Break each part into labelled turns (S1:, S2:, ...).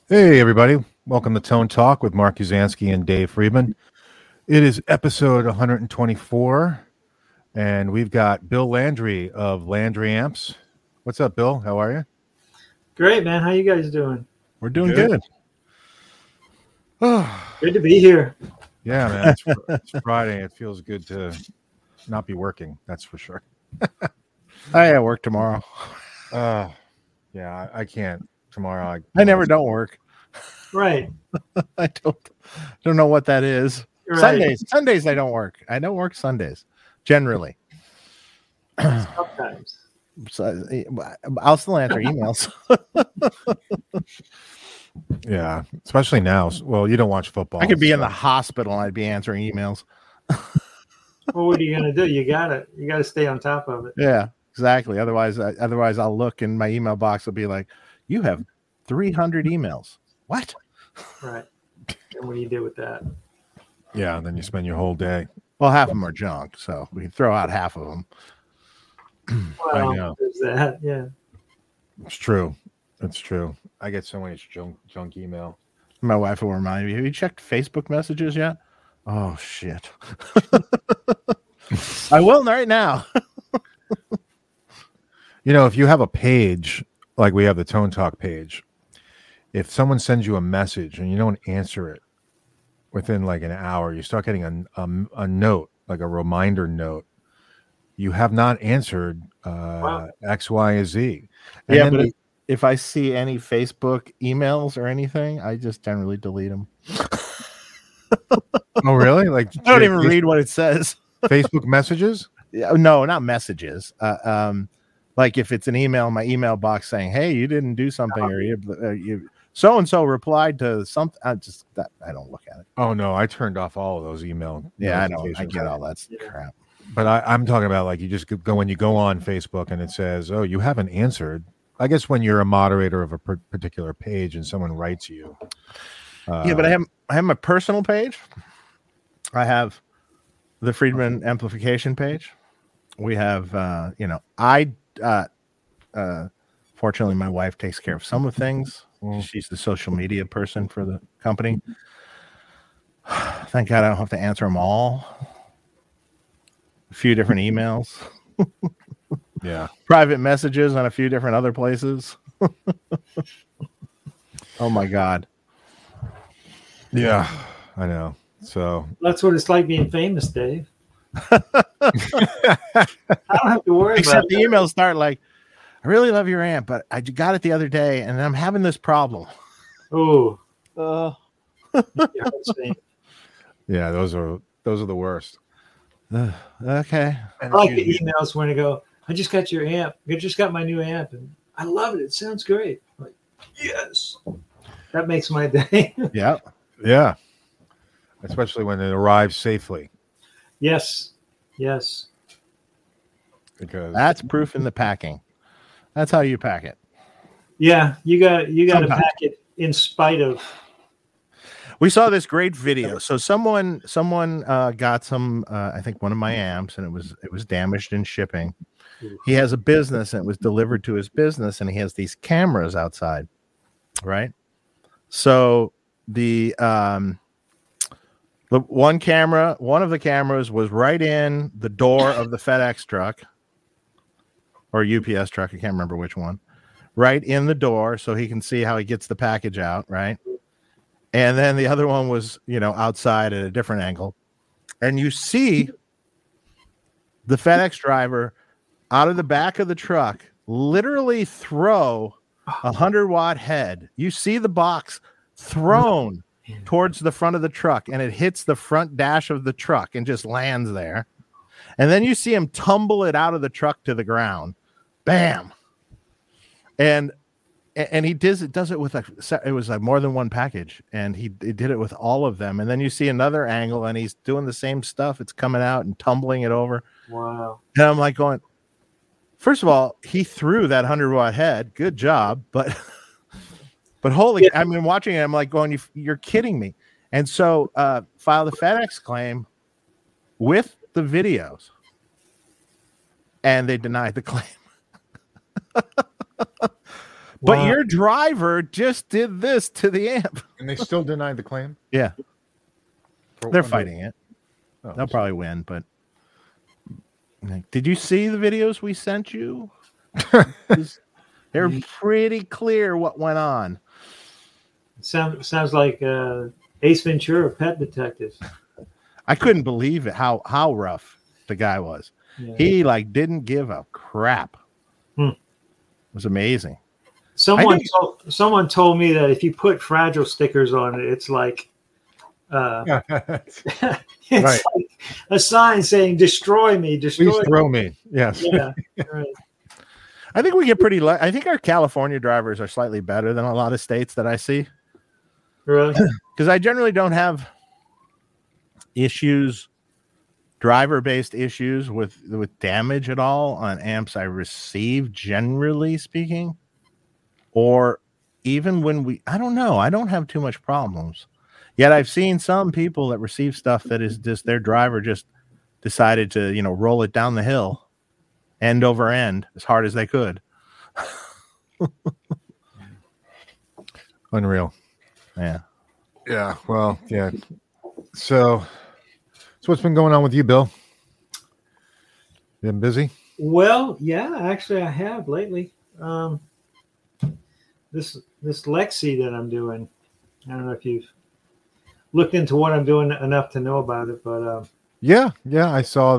S1: Hey, everybody. Welcome to Tone Talk with Mark Uzansky and Dave Friedman. It is episode 124, and we've got Bill Landry of Landry Amps. What's up, Bill? How are you?
S2: Great, man. How you guys doing?
S1: We're doing good.
S2: Good to be here.
S1: Yeah, man. It's Friday. It feels good to not be working. That's for sure.
S3: I got work tomorrow.
S1: Yeah, I can't tomorrow.
S3: I never don't work.
S2: Right.
S3: I don't know what that is.
S2: Right.
S3: Sundays I don't work. I don't work Sundays generally.
S2: Sometimes.
S3: So, I'll still answer emails.
S1: Yeah, especially now. Well, you don't watch football.
S3: I could be in the hospital and I'd be answering emails.
S2: Well, what are you gonna do? You gotta stay on top of it.
S3: Yeah, exactly. Otherwise I'll look and my email box will be like, "You have 300 emails." What?
S2: Right. And what do you do with that?
S1: Yeah, then you spend your whole day.
S3: Well, half of them are junk, so we can throw out half of them.
S2: Well,
S1: I know.
S2: there's that. Yeah.
S1: It's true. It's true. I get so much junk email.
S3: My wife will remind me, "Have you checked Facebook messages yet?" Oh shit. I will right now.
S1: If you have a page like we have the Tone Talk page, if someone sends you a message and you don't answer it within like an hour, you start getting a note, like a reminder note. You have not answered X, Y, or Z. And
S3: yeah, but if I see any Facebook emails or anything, I just generally delete them.
S1: Oh, really? Like
S3: I don't even read what it says.
S1: Facebook messages?
S3: No, not messages. Like if it's an email, my email box saying, "Hey, you didn't do something," or you so and so replied to something. I don't look at it.
S1: Oh no, I turned off all of those email.
S3: Yeah, I know. I get all that crap.
S1: But I'm talking about like you just go when you go on Facebook and it says, "Oh, you haven't answered." I guess when you're a moderator of a particular page and someone writes you.
S3: Yeah, but I have my personal page. I have the Friedman amplification page. We have, fortunately, my wife takes care of some of things. She's the social media person for the company. Thank God I don't have to answer them all. A few different emails.
S1: Yeah.
S3: Private messages on a few different other places. Oh, my God.
S1: Yeah, I know. So
S2: that's what it's like being famous, Dave. I don't have to worry
S3: Except
S2: about
S3: the emails start like, "I really love your amp, but I got it the other day and I'm having this problem."
S2: Oh.
S1: Yeah, those are the worst.
S3: Okay.
S2: I like the emails when I go, "I just got your amp. I just got my new amp and I love it. It sounds great." I'm like, yes. That makes my day.
S3: Yeah.
S1: Yeah. Especially when it arrives safely.
S2: Yes. Yes.
S1: Because
S3: that's proof in the packing. That's how you pack it.
S2: Yeah, you got to pack it in spite of.
S3: We saw this great video. So someone got some, I think one of my amps, and it was damaged in shipping. He has a business, and it was delivered to his business, and he has these cameras outside, right? So the one of the cameras was right in the door of the FedEx truck or UPS truck. I can't remember which one. Right in the door, so he can see how he gets the package out, right? And then the other one was, outside at a different angle. And you see the FedEx driver out of the back of the truck literally throw a 100-watt head. You see the box thrown towards the front of the truck, and it hits the front dash of the truck and just lands there. And then you see him tumble it out of the truck to the ground. Bam. And he does it with it was like more than one package, and he did it with all of them. And then you see another angle, and he's doing the same stuff. It's coming out and tumbling it over.
S2: Wow.
S3: And I'm like going, first of all, he threw that 100-watt head. Good job. But holy, I mean, watching it, I'm like going, you're kidding me. And so file the FedEx claim with the videos, and they denied the claim. But
S2: Wow.
S3: your driver just did this to the amp.
S1: And they still denied the claim.
S3: Yeah,
S1: For-
S3: they're
S1: under-
S3: fighting it.
S1: Oh,
S3: They'll probably win, but did you see the videos we sent you? They're pretty clear what went on.
S2: Sounds like Ace Ventura, Pet Detectives.
S3: I couldn't believe it how rough the guy was.
S2: Yeah.
S3: He like didn't give a crap. It was amazing.
S2: Someone told me that if you put fragile stickers on it, it's like it's
S1: Right.
S2: like a sign saying "Destroy me, destroy
S1: Please
S2: me."
S1: throw me. Yes.
S2: Yeah, right.
S3: I think we get pretty. I think our California drivers are slightly better than a lot of states that I see,
S2: Really?
S3: because I generally don't have issues, driver-based issues with damage at all on amps I receive, generally speaking, or even when I don't know, I don't have too much problems. Yet I've seen some people that receive stuff that is just their driver just decided to, roll it down the hill, end over end, as hard as they could.
S1: Unreal.
S3: Yeah.
S1: Yeah. Well, yeah. So what's been going on with you, Bill? You been busy?
S2: Well, yeah, actually, I have lately. This Lexi that I'm doing. I don't know if you've looked into what I'm doing enough to know about it, but
S1: Yeah. I saw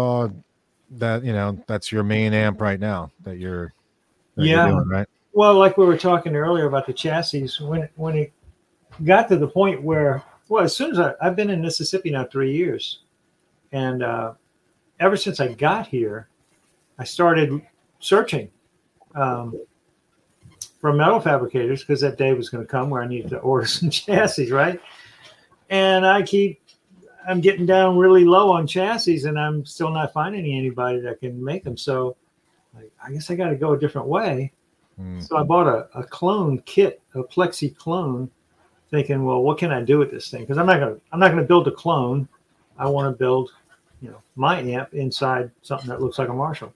S1: that. That's your main amp right now that you're doing, right?
S2: well, like we were talking earlier about the chassis, when it got to the point where, well, as soon as I've been in Mississippi now 3 years, and ever since I got here, I started searching for metal fabricators because that day was going to come where I needed to order some chassis, right? And I'm getting down really low on chassis, and I'm still not finding anybody that can make them. So I guess I got to go a different way. So I bought a clone kit, a Plexi clone, thinking, well, what can I do with this thing? Because I'm not gonna build a clone. I want to build, my amp inside something that looks like a Marshall.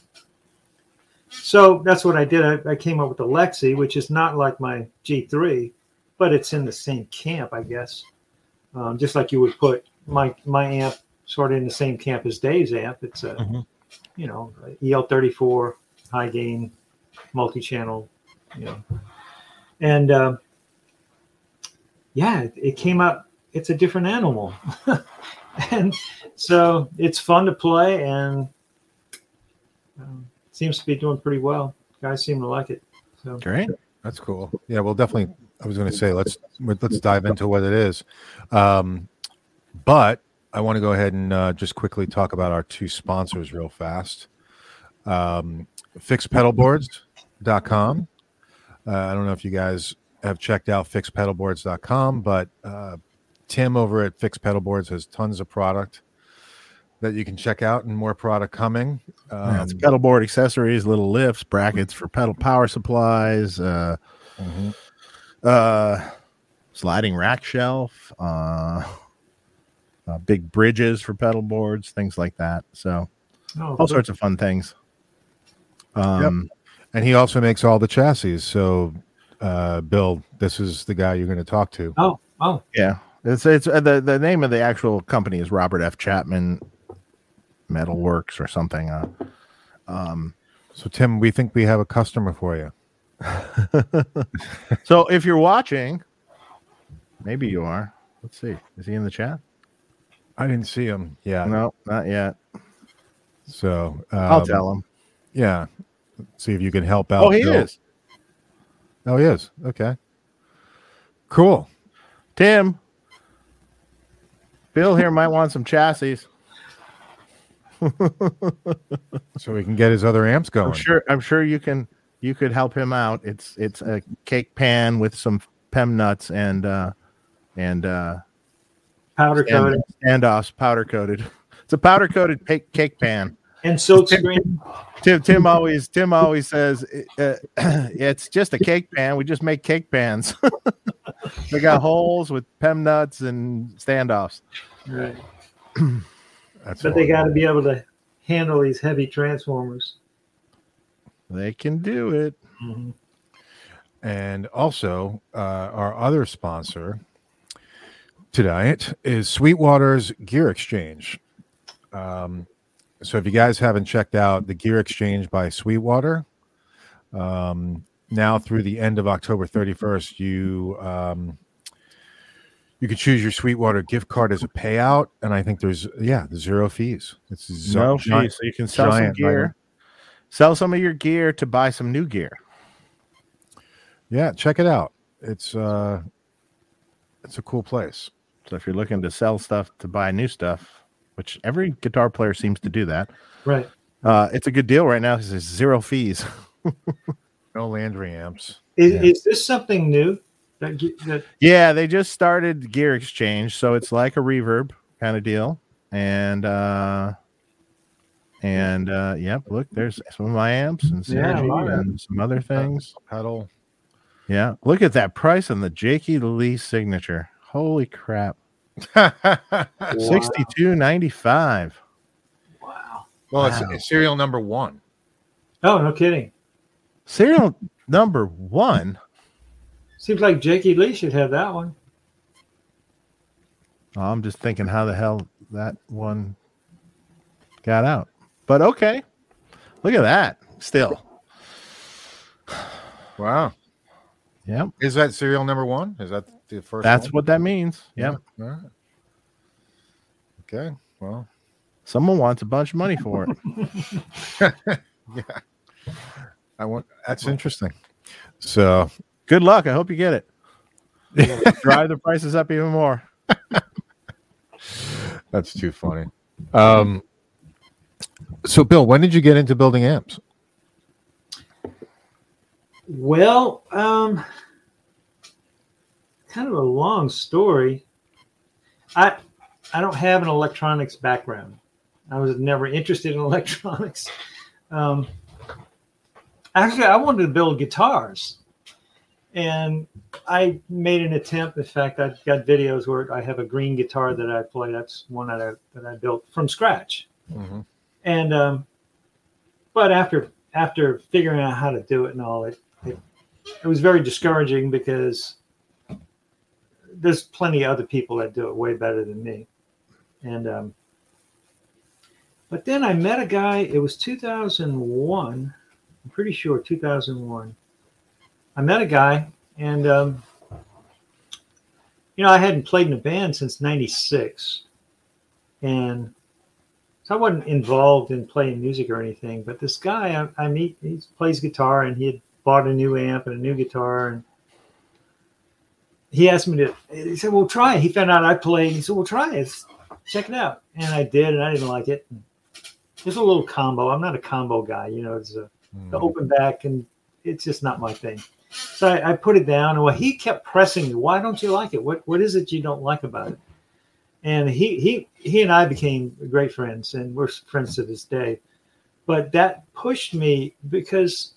S2: So that's what I did. I came up with the Lexi, which is not like my G3, but it's in the same camp, I guess. Just like you would put my amp sort of in the same camp as Dave's amp. It's a EL34 high gain multi-channel, and it came up. It's a different animal, and so it's fun to play, and seems to be doing pretty well. Guys seem to like it. So
S3: Great.
S1: That's cool. Yeah, well, definitely. I was going to say let's dive into what it is, but I want to go ahead and just quickly talk about our two sponsors real fast. FixedPedalboards.com. I don't know if you guys have checked out FixedPedalboards.com, but Tim over at Fixed Pedal Boards has tons of product that you can check out, and more product coming.
S3: It's pedal board accessories, little lifts, brackets for pedal power supplies, sliding rack shelf, big bridges for pedal boards, things like that. So all sorts of fun things.
S1: And he also makes all the chassis. So, Bill, this is the guy you're going to talk to.
S2: Oh,
S3: yeah. It's the name of the actual company is Robert F. Chapman Metalworks or something.
S1: So, Tim, we think we have a customer for you.
S3: So, if you're watching, maybe you are. Let's see. Is he in the chat?
S1: I didn't see him. Yeah.
S3: No, not yet.
S1: So,
S3: I'll tell him.
S1: Yeah. See if you can help out.
S3: Oh, he
S1: Bill.
S3: is.
S1: Oh, he is. Okay. Cool.
S3: Tim. Bill here might want some chassis.
S1: So we can get his other amps going.
S3: I'm sure you could help him out. It's a cake pan with some PEM nuts and
S2: powder coated
S3: standoffs, powder coated. It's a powder coated cake pan.
S2: And silk screen.
S3: Tim always says it's just a cake pan. We just make cake pans. They got holes with PEM nuts and standoffs.
S2: Right.
S1: But
S2: they got to be able to handle these heavy transformers.
S3: They can do it.
S2: Mm-hmm.
S1: And also, our other sponsor tonight is Sweetwater's Gear Exchange. So if you guys haven't checked out the Gear Exchange by Sweetwater, now through the end of October 31st, you could choose your Sweetwater gift card as a payout, and I think there's zero fees. It's
S3: No fees, so you can sell some gear, sell some of your gear to buy some new gear.
S1: Yeah, check it out. It's a cool place.
S3: So if you're looking to sell stuff to buy new stuff, which every guitar player seems to do that,
S2: right?
S3: It's a good deal right now because there's zero fees.
S1: No Landry amps.
S2: Is this something new?
S3: Yeah, they just started Gear Exchange, so it's like a Reverb kind of deal. And yep, look, there's some of my amps and Synergy and some other things.
S1: Pedal.
S3: Yeah, look at that price on the Jakey Lee signature. Holy crap. $62.95.
S2: Wow.
S1: Well, it's serial number 1.
S2: Oh, no kidding.
S3: Serial number 1.
S2: Seems like Jakey Lee should have that one.
S3: Oh, I'm just thinking how the hell that one got out. But okay. Look at that. Still.
S1: Wow.
S3: Yep.
S1: Is that serial number 1? Is that the first
S3: That's
S1: one?
S3: what that means. Yep.
S1: Yeah. All right. Okay. Well,
S3: someone wants a bunch of money for it.
S1: Yeah. That's interesting. So
S3: good luck. I hope you get it. Drive the prices up even more.
S1: That's too funny. So Bill, when did you get into building amps?
S2: Well, kind of a long story. I don't have an electronics background. I was never interested in electronics. Actually, I wanted to build guitars, and I made an attempt. In fact, I've got videos where I have a green guitar that I play. That's one that I built from scratch.
S1: Mm-hmm.
S2: And but after figuring out how to do it and all, it was very discouraging because there's plenty of other people that do it way better than me. And but then I met a guy. It was 2001. I'm pretty sure 2001. I met a guy, and I hadn't played in a band since '96, and so I wasn't involved in playing music or anything. But this guy I meet, he plays guitar, and he had bought a new amp and a new guitar, and he asked me to. He said, "Well, try it." He found out I played. He said, "Well, try it. Check it out." And I did, and I didn't like it. It's a little combo. I'm not a combo guy, it's the open back, and it's just not my thing. So I put it down, and he kept pressing me. Why don't you like it? What is it you don't like about it? And he and I became great friends, and we're friends to this day. But that pushed me because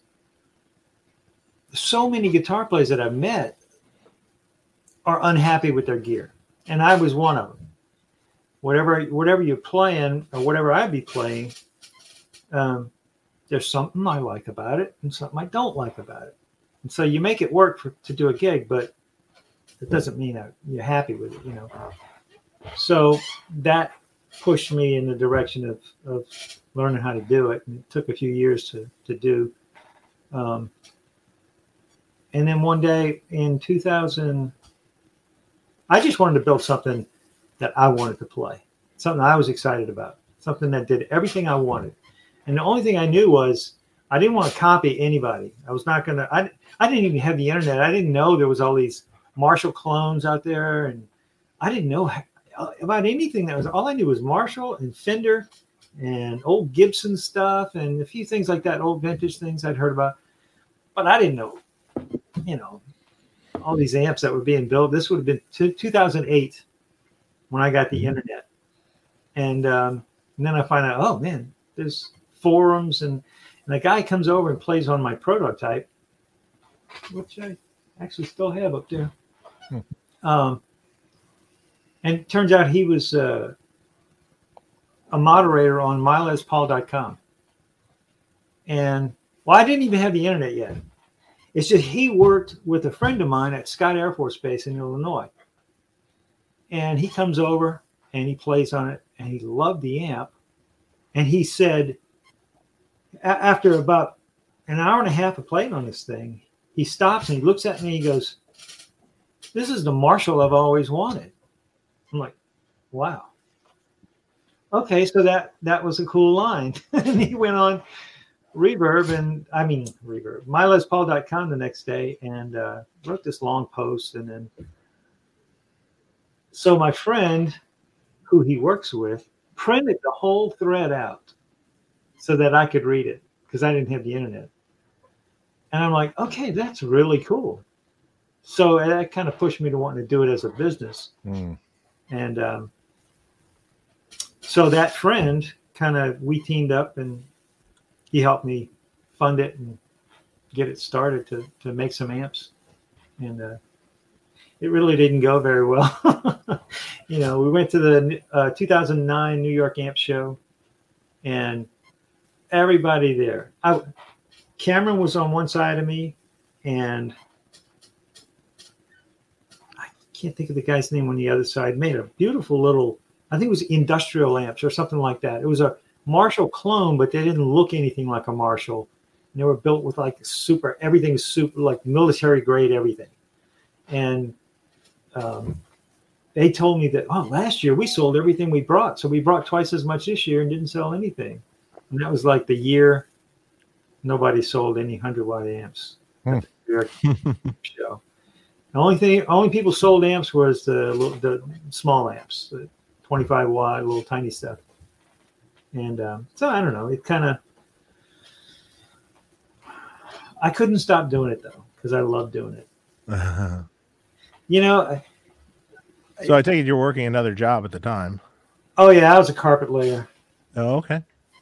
S2: so many guitar players that I've met are unhappy with their gear, and I was one of them. Whatever you're playing or whatever I be playing, there's something I like about it and something I don't like about it. And so you make it work to do a gig, but it doesn't mean you're happy with it, So that pushed me in the direction of learning how to do it. And it took a few years to do. And then one day in 2000, I just wanted to build something that I wanted to play, something I was excited about, something that did everything I wanted. And the only thing I knew was I didn't want to copy anybody. I was not going to, I didn't even have the internet. I didn't know there was all these Marshall clones out there. And I didn't know about anything all I knew was Marshall and Fender and old Gibson stuff and a few things like that, old vintage things I'd heard about. But I didn't know, all these amps that were being built. This would have been 2008 when I got the internet. And then I find out, oh man, there's forums and a guy comes over and plays on my prototype, which I actually still have up there. And it turns out he was a moderator on MyLesPaul.com. And I didn't even have the internet yet. It's just he worked with a friend of mine at Scott Air Force Base in Illinois. And he comes over and he plays on it and he loved the amp. And he said, after about an hour and a half of playing on this thing, he stops and he looks at me and he goes, "This is the Marshall I've always wanted." I'm like, wow. Okay, so that was a cool line. And he went on MyLesPaul.com the next day and wrote this long post. And then, so my friend who he works with printed the whole thread out so that I could read it because I didn't have the internet. And I'm like, okay, that's really cool. So that kind of pushed me to wanting to do it as a business. And so that friend we teamed up and he helped me fund it and get it started to make some amps. And it really didn't go very well. We went to the 2009 New York Amp Show and everybody there. Cameron was on one side of me and I can't think of the guy's name on the other side. Made a beautiful little, I think it was industrial amps or something like that. It was a Marshall clone, but they didn't look anything like a Marshall. And they were built with like everything super, like military grade everything. And they told me that, last year we sold everything we brought. So we brought twice as much this year and didn't sell anything. And that was like the year nobody sold any 100-watt amps. At the show. The only people sold amps was the small amps, the 25-watt, little tiny stuff. And so I don't know. It kind of, I couldn't stop doing it though because I love doing it.
S3: So I take it you're working another job at the time.
S2: Oh yeah, I was a carpet layer.
S3: Oh, okay.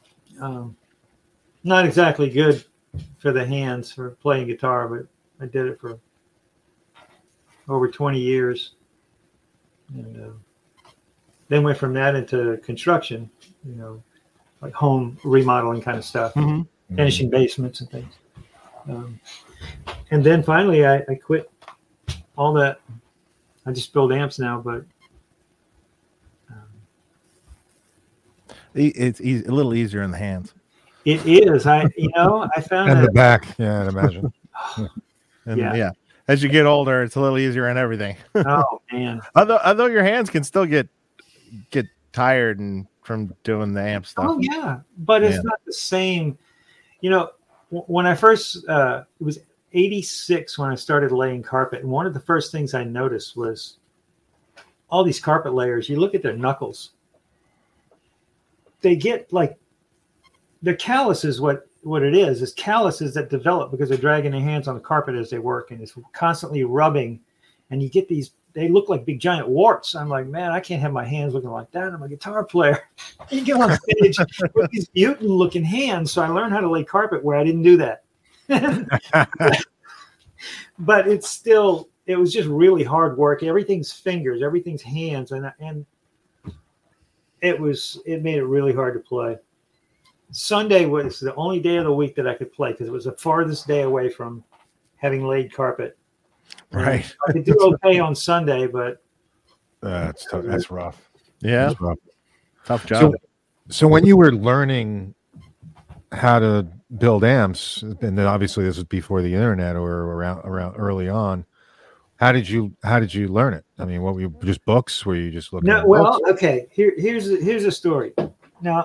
S2: Not exactly good for the hands for playing guitar, but I did it for over 20 years. And then went from that into construction, like home remodeling kind of stuff, finishing basements and things. And then finally I quit all that. I just build amps now, but
S3: it's a little easier in the hands.
S2: It is. I found
S1: and
S2: that
S1: the back. Yeah, I'd imagine.
S3: Yeah. As you get older, it's a little easier in everything.
S2: Oh man.
S3: Although your hands can still get tired and from doing the amp stuff.
S2: Oh yeah, but it's not the same. When I first, it was 86 when I started laying carpet, and one of the first things I noticed was all these carpet layers. You look at their knuckles; they get like they're calluses. What it is calluses that develop because they're dragging their hands on the carpet as they work, and it's constantly rubbing, and you get these. They look like big giant warts. I'm like, man, I can't have my hands looking like that. I'm a guitar player. You get on stage with these mutant looking hands. So I learned how to lay carpet where I didn't do that. But it was just really hard work. Everything's fingers, everything's hands. And it made it really hard to play. Sunday was the only day of the week that I could play because it was the farthest day away from having laid carpet.
S3: Right.
S2: I could do okay on Sunday, but
S1: that's tough. That's rough.
S3: Yeah.
S1: That's rough.
S3: Tough job.
S1: So when you were learning how to build amps, and then obviously this was before the internet or around early on, how did you learn it? I mean, what were you, just books? Were you just looking at books?
S2: Okay. Here's a story. Now,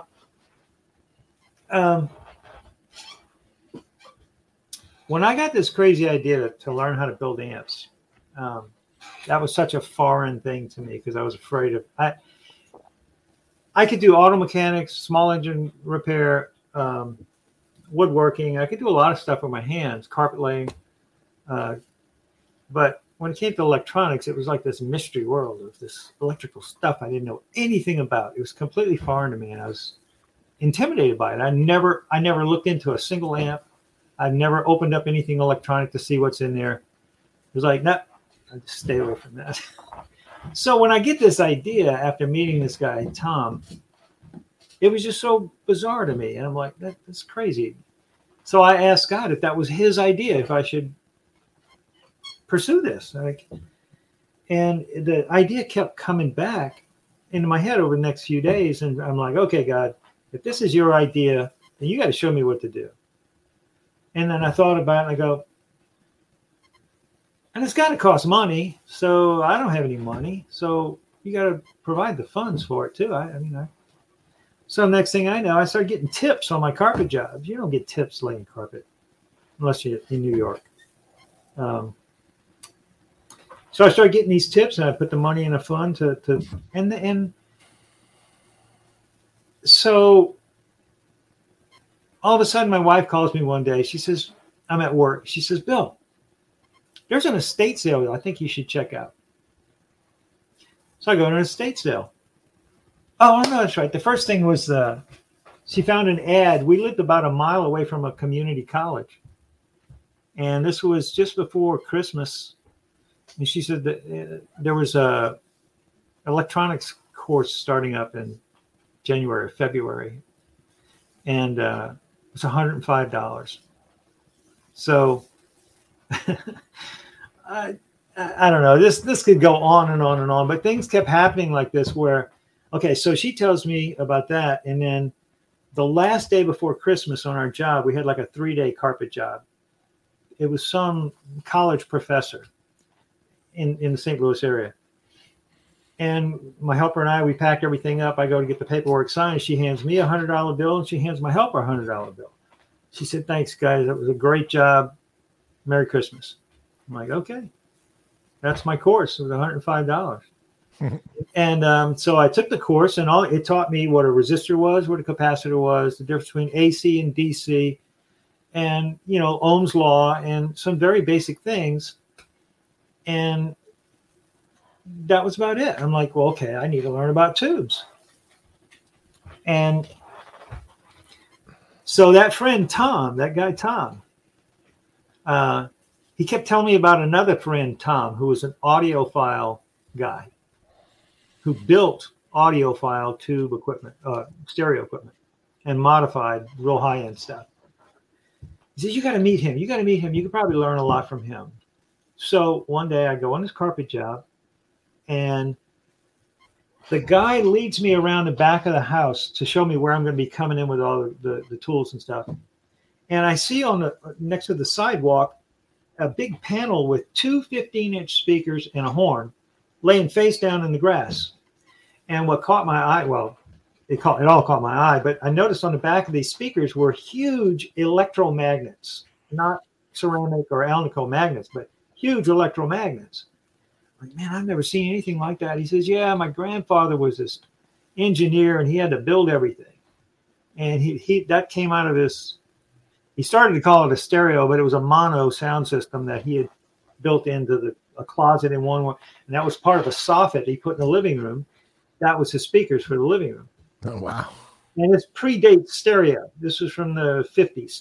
S2: when I got this crazy idea to learn how to build amps, that was such a foreign thing to me because I was afraid of. I could do auto mechanics, small engine repair, woodworking. I could do a lot of stuff with my hands, carpet laying. But when it came to electronics, it was like this mystery world of this electrical stuff I didn't know anything about. It was completely foreign to me, and I was intimidated by it. I never looked into a single amp. I've never opened up anything electronic to see what's in there. It was like, no, I just stay away from that. So when I get this idea after meeting this guy, Tom, it was just so bizarre to me. And I'm like, that's crazy. So I asked God if that was his idea, if I should pursue this. And the idea kept coming back into my head over the next few days. And I'm like, okay, God, if this is your idea, then you got to show me what to do. And then I thought about it and I go, and it's got to cost money. So I don't have any money. So you got to provide the funds for it too. So next thing I know, I started getting tips on my carpet jobs. You don't get tips laying carpet unless you're in New York. So I started getting these tips, and I put the money in a fund and so all of a sudden my wife calls me one day. She says, I'm at work. She says, Bill, there's an estate sale I think you should check out. So I go to an estate sale. Oh, no, that's right. The first thing was she found an ad. We lived about a mile away from a community college. And this was just before Christmas. And she said that there was a electronics course starting up in January or February. And it was $105. So I don't know. This could go on and on and on. But things kept happening like this where, okay, so she tells me about that. And then the last day before Christmas on our job, we had like a 3-day carpet job. It was some college professor in the St. Louis area. And my helper and I, we packed everything up. I go to get the paperwork signed. She hands me a $100 bill and she hands my helper a $100 bill. She said, thanks, guys. That was a great job. Merry Christmas. I'm like, okay. That's my course. It was $105. And so I took the course, and it taught me what a resistor was, what a capacitor was, the difference between AC and DC, and, Ohm's law, and some very basic things. And that was about it. I'm like, well, okay, I need to learn about tubes. And so that friend, Tom, he kept telling me about another friend, Tom, who was an audiophile guy who built audiophile tube equipment, stereo equipment, and modified real high-end stuff. He says, you got to meet him. You could probably learn a lot from him. So one day I go on this carpet job, and the guy leads me around the back of the house to show me where I'm going to be coming in with all the tools and stuff. And I see next to the sidewalk a big panel with two 15-inch speakers and a horn laying face down in the grass. And what caught my eye, well, it all caught my eye, but I noticed on the back of these speakers were huge electromagnets, not ceramic or Alnico magnets, but huge electromagnets. Like, man, I've never seen anything like that. He says, yeah, my grandfather was this engineer and he had to build everything. And that came out of this, he started to call it a stereo, but it was a mono sound system that he had built into a closet in one, and that was part of a soffit he put in the living room. That was his speakers for the living room.
S3: Oh, wow.
S2: And this predates stereo. This was from the 50s.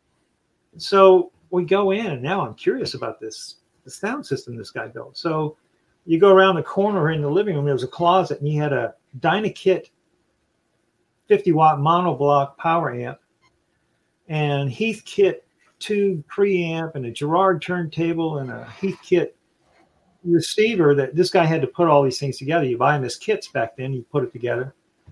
S2: So we go in, and now I'm curious about the sound system this guy built. So you go around the corner in the living room, there was a closet, and he had a Dynakit 50-watt monoblock power amp, and Heathkit tube preamp, and a Girard turntable, and a Heathkit receiver. That this guy had to put all these things together. You buy them as kits back then, you put it together.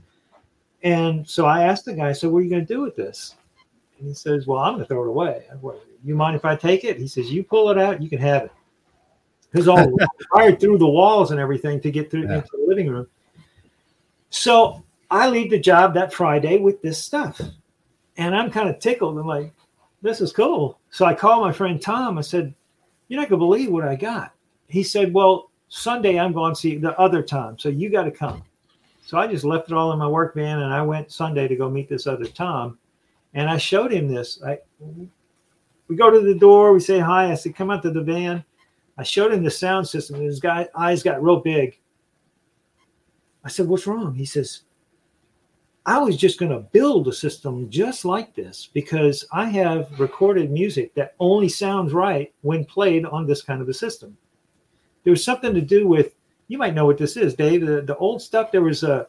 S2: And so I asked the guy, so what are you going to do with this? And he says, well, I'm going to throw it away. You mind if I take it? He says, you pull it out, you can have it. It was all wired through the walls and everything to get through into the living room. So I leave the job that Friday with this stuff. And I'm kind of tickled. I'm like, this is cool. So I called my friend Tom. I said, you're not going to believe what I got. He said, well, Sunday I'm going to see the other Tom, so you got to come. So I just left it all in my work van, and I went Sunday to go meet this other Tom. And I showed him this. We go to the door. We say hi. I said, come out to the van. I showed him the sound system. His eyes got real big. I said, what's wrong? He says, I was just going to build a system just like this because I have recorded music that only sounds right when played on this kind of a system. There was something to do with, you might know what this is, Dave. The old stuff, there was a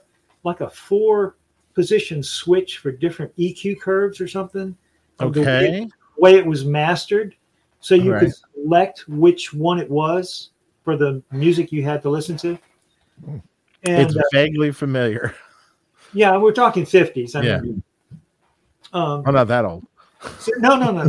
S2: 4-position switch for different EQ curves or something.
S3: Okay.
S2: The way it was mastered. So you
S3: Right.
S2: could select which one it was for the music you had to listen to.
S1: Hmm.
S2: And
S3: It's vaguely familiar.
S2: yeah, we're talking 50s. I
S3: Yeah.
S2: mean,
S3: I'm not that old.
S2: no.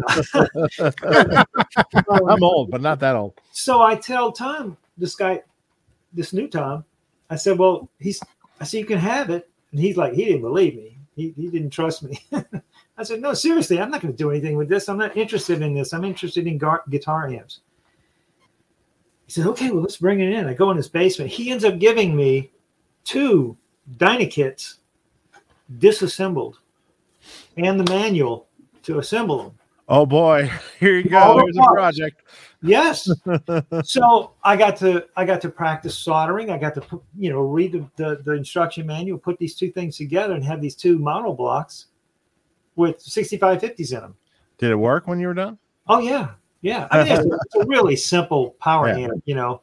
S3: I'm old, but not that old.
S2: So I tell Tom, this new Tom, I said, well, I said, you can have it. And he's like, he didn't believe me. He didn't trust me. I said, no, seriously, I'm not going to do anything with this. I'm not interested in this. I'm interested in guitar amps. He said, okay, well, let's bring it in. I go in his basement. He ends up giving me 2 Dynakits disassembled and the manual to assemble them.
S3: Oh boy, here you
S2: All
S3: go.
S2: the
S3: Here's a
S2: parts.
S3: project.
S2: Yes. So I got to practice soldering. I got to read the instruction manual, put these 2 things together, and have these 2 mono blocks with 6550s in them.
S3: Did it work when you were done?
S2: Oh yeah. I mean, it's a really simple power amp,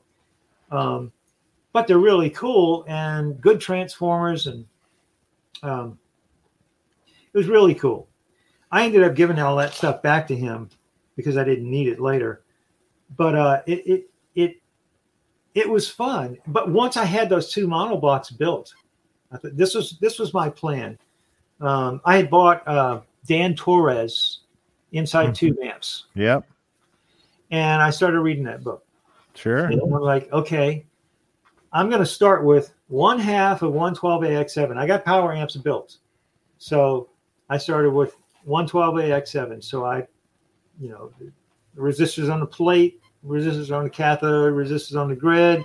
S2: but they're really cool and good transformers, and it was really cool. I ended up giving all that stuff back to him because I didn't need it later. But it was fun. But once I had those 2 monoblocks built, I thought this was my plan. I had bought Dan Torres Inside Tube Amps.
S3: Yep.
S2: And I started reading that book.
S3: Sure.
S2: And I'm like, okay, I'm going to start with 1/2 of 112AX7. I got power amps built. So I started with 112AX7. So the resistors on the plate, resistors on the cathode, resistors on the grid,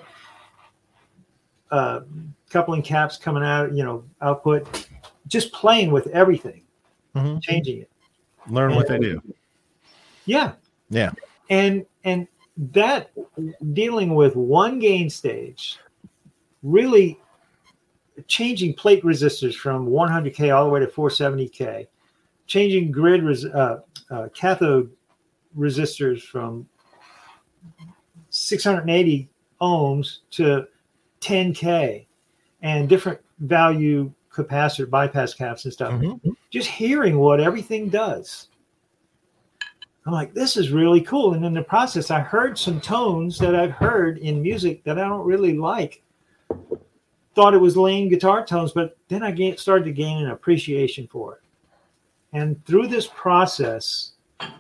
S2: coupling caps coming out, output, just playing with everything, changing it.
S3: Learn what they do.
S2: Yeah.
S3: Yeah.
S2: And that, dealing with one gain stage, really changing plate resistors from 100K all the way to 470K, changing grid cathode resistors from 680 ohms to 10K, and different value capacitor bypass caps and stuff. Just hearing what everything does, I'm like, this is really cool. And in the process, I heard some tones that I've heard in music that I don't really like. Thought it was lame guitar tones, but then I started to gain an appreciation for it. And through this process,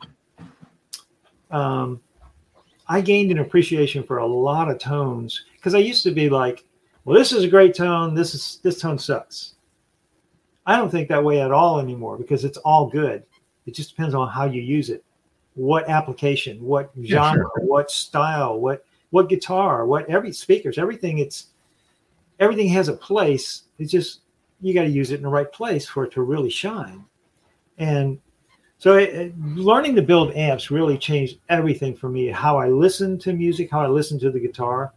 S2: I gained an appreciation for a lot of tones, because I used to be like, well, this is a great tone. This tone sucks. I don't think that way at all anymore, because it's all good. It just depends on how you use it, what application, what genre, what style, what guitar, speakers, everything. Everything has a place. It's just, you got to use it in the right place for it to really shine. And so learning to build amps really changed everything for me. How I listen to music, how I listen to the guitar,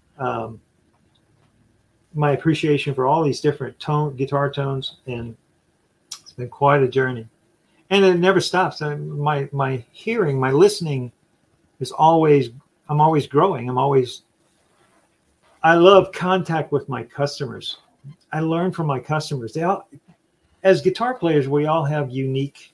S2: my appreciation for all these different guitar tones, and it's been quite a journey. And it never stops. My hearing, my listening is always, I'm always growing. I love contact with my customers. I learn from my customers. As guitar players, we all have unique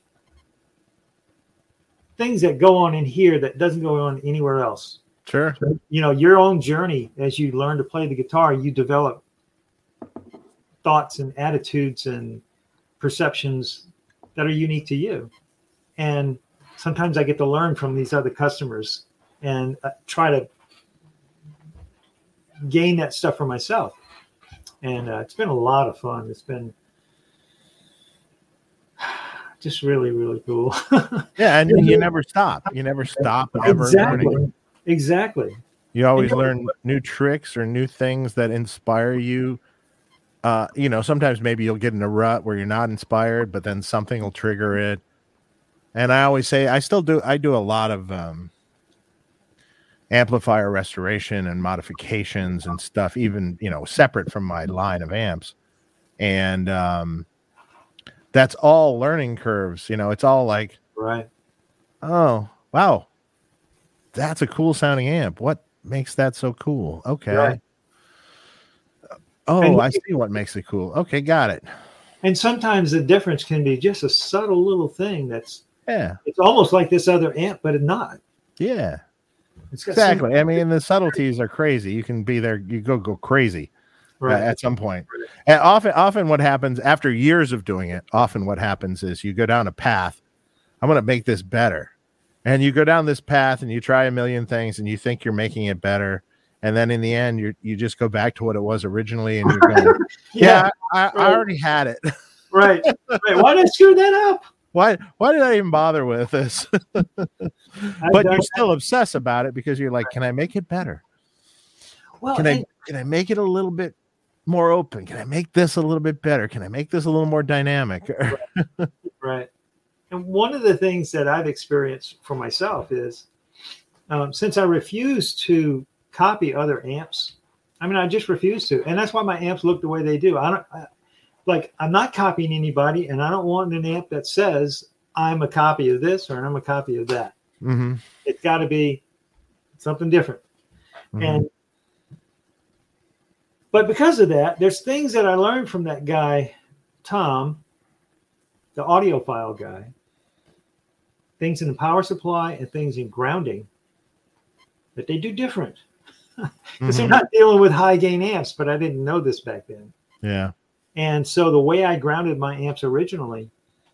S2: things that go on in here that doesn't go on anywhere else.
S3: Sure.
S2: Your own journey, as you learn to play the guitar, you develop thoughts and attitudes and perceptions that are unique to you. And sometimes I get to learn from these other customers and try to gain that stuff for myself. And it's been a lot of fun. It's been just really, really cool.
S3: Yeah, and you never stop. You never stop ever learning.
S2: Exactly.
S3: You always learn new tricks or new things that inspire you. Sometimes maybe you'll get in a rut where you're not inspired, but then something will trigger it. And I always say, I do a lot of amplifier restoration and modifications and stuff, even, separate from my line of amps. And that's all learning curves. It's all like,
S2: right.
S3: Oh, wow. That's a cool sounding amp. What makes that so cool? Okay.
S2: Right.
S3: Oh, I see what makes it cool. Okay, got it.
S2: And sometimes the difference can be just a subtle little thing it's almost like this other amp, but it's not.
S3: Yeah,
S2: It's got
S3: exactly. I mean, the subtleties are crazy. You can be there, you go crazy at some point. And often what happens after years of doing it, often what happens is you go down a path. I'm going to make this better. And you go down this path and you try a million things and you think you're making it better. And then in the end, you just go back to what it was originally and you're going, I already had it.
S2: Right. Why did I screw that up?
S3: Why did I even bother with this? But you're still obsessed about it because you're like, can I make it better?
S2: Well,
S3: can I make it a little bit more open? Can I make this a little bit better? Can I make this a little more dynamic?
S2: Right. And one of the things that I've experienced for myself is since I refuse to copy other amps, I just refuse to. And that's why my amps look the way they do. I'm not copying anybody, and I don't want an amp that says I'm a copy of this or I'm a copy of that.
S3: Mm-hmm.
S2: It's got to be something different. Mm-hmm. But because of that, there's things that I learned from that guy, Tom, the audiophile guy, things in the power supply and things in grounding that they do different. Because they're not dealing with high gain amps, but I didn't know this back then.
S3: Yeah.
S2: And so the way I grounded my amps originally,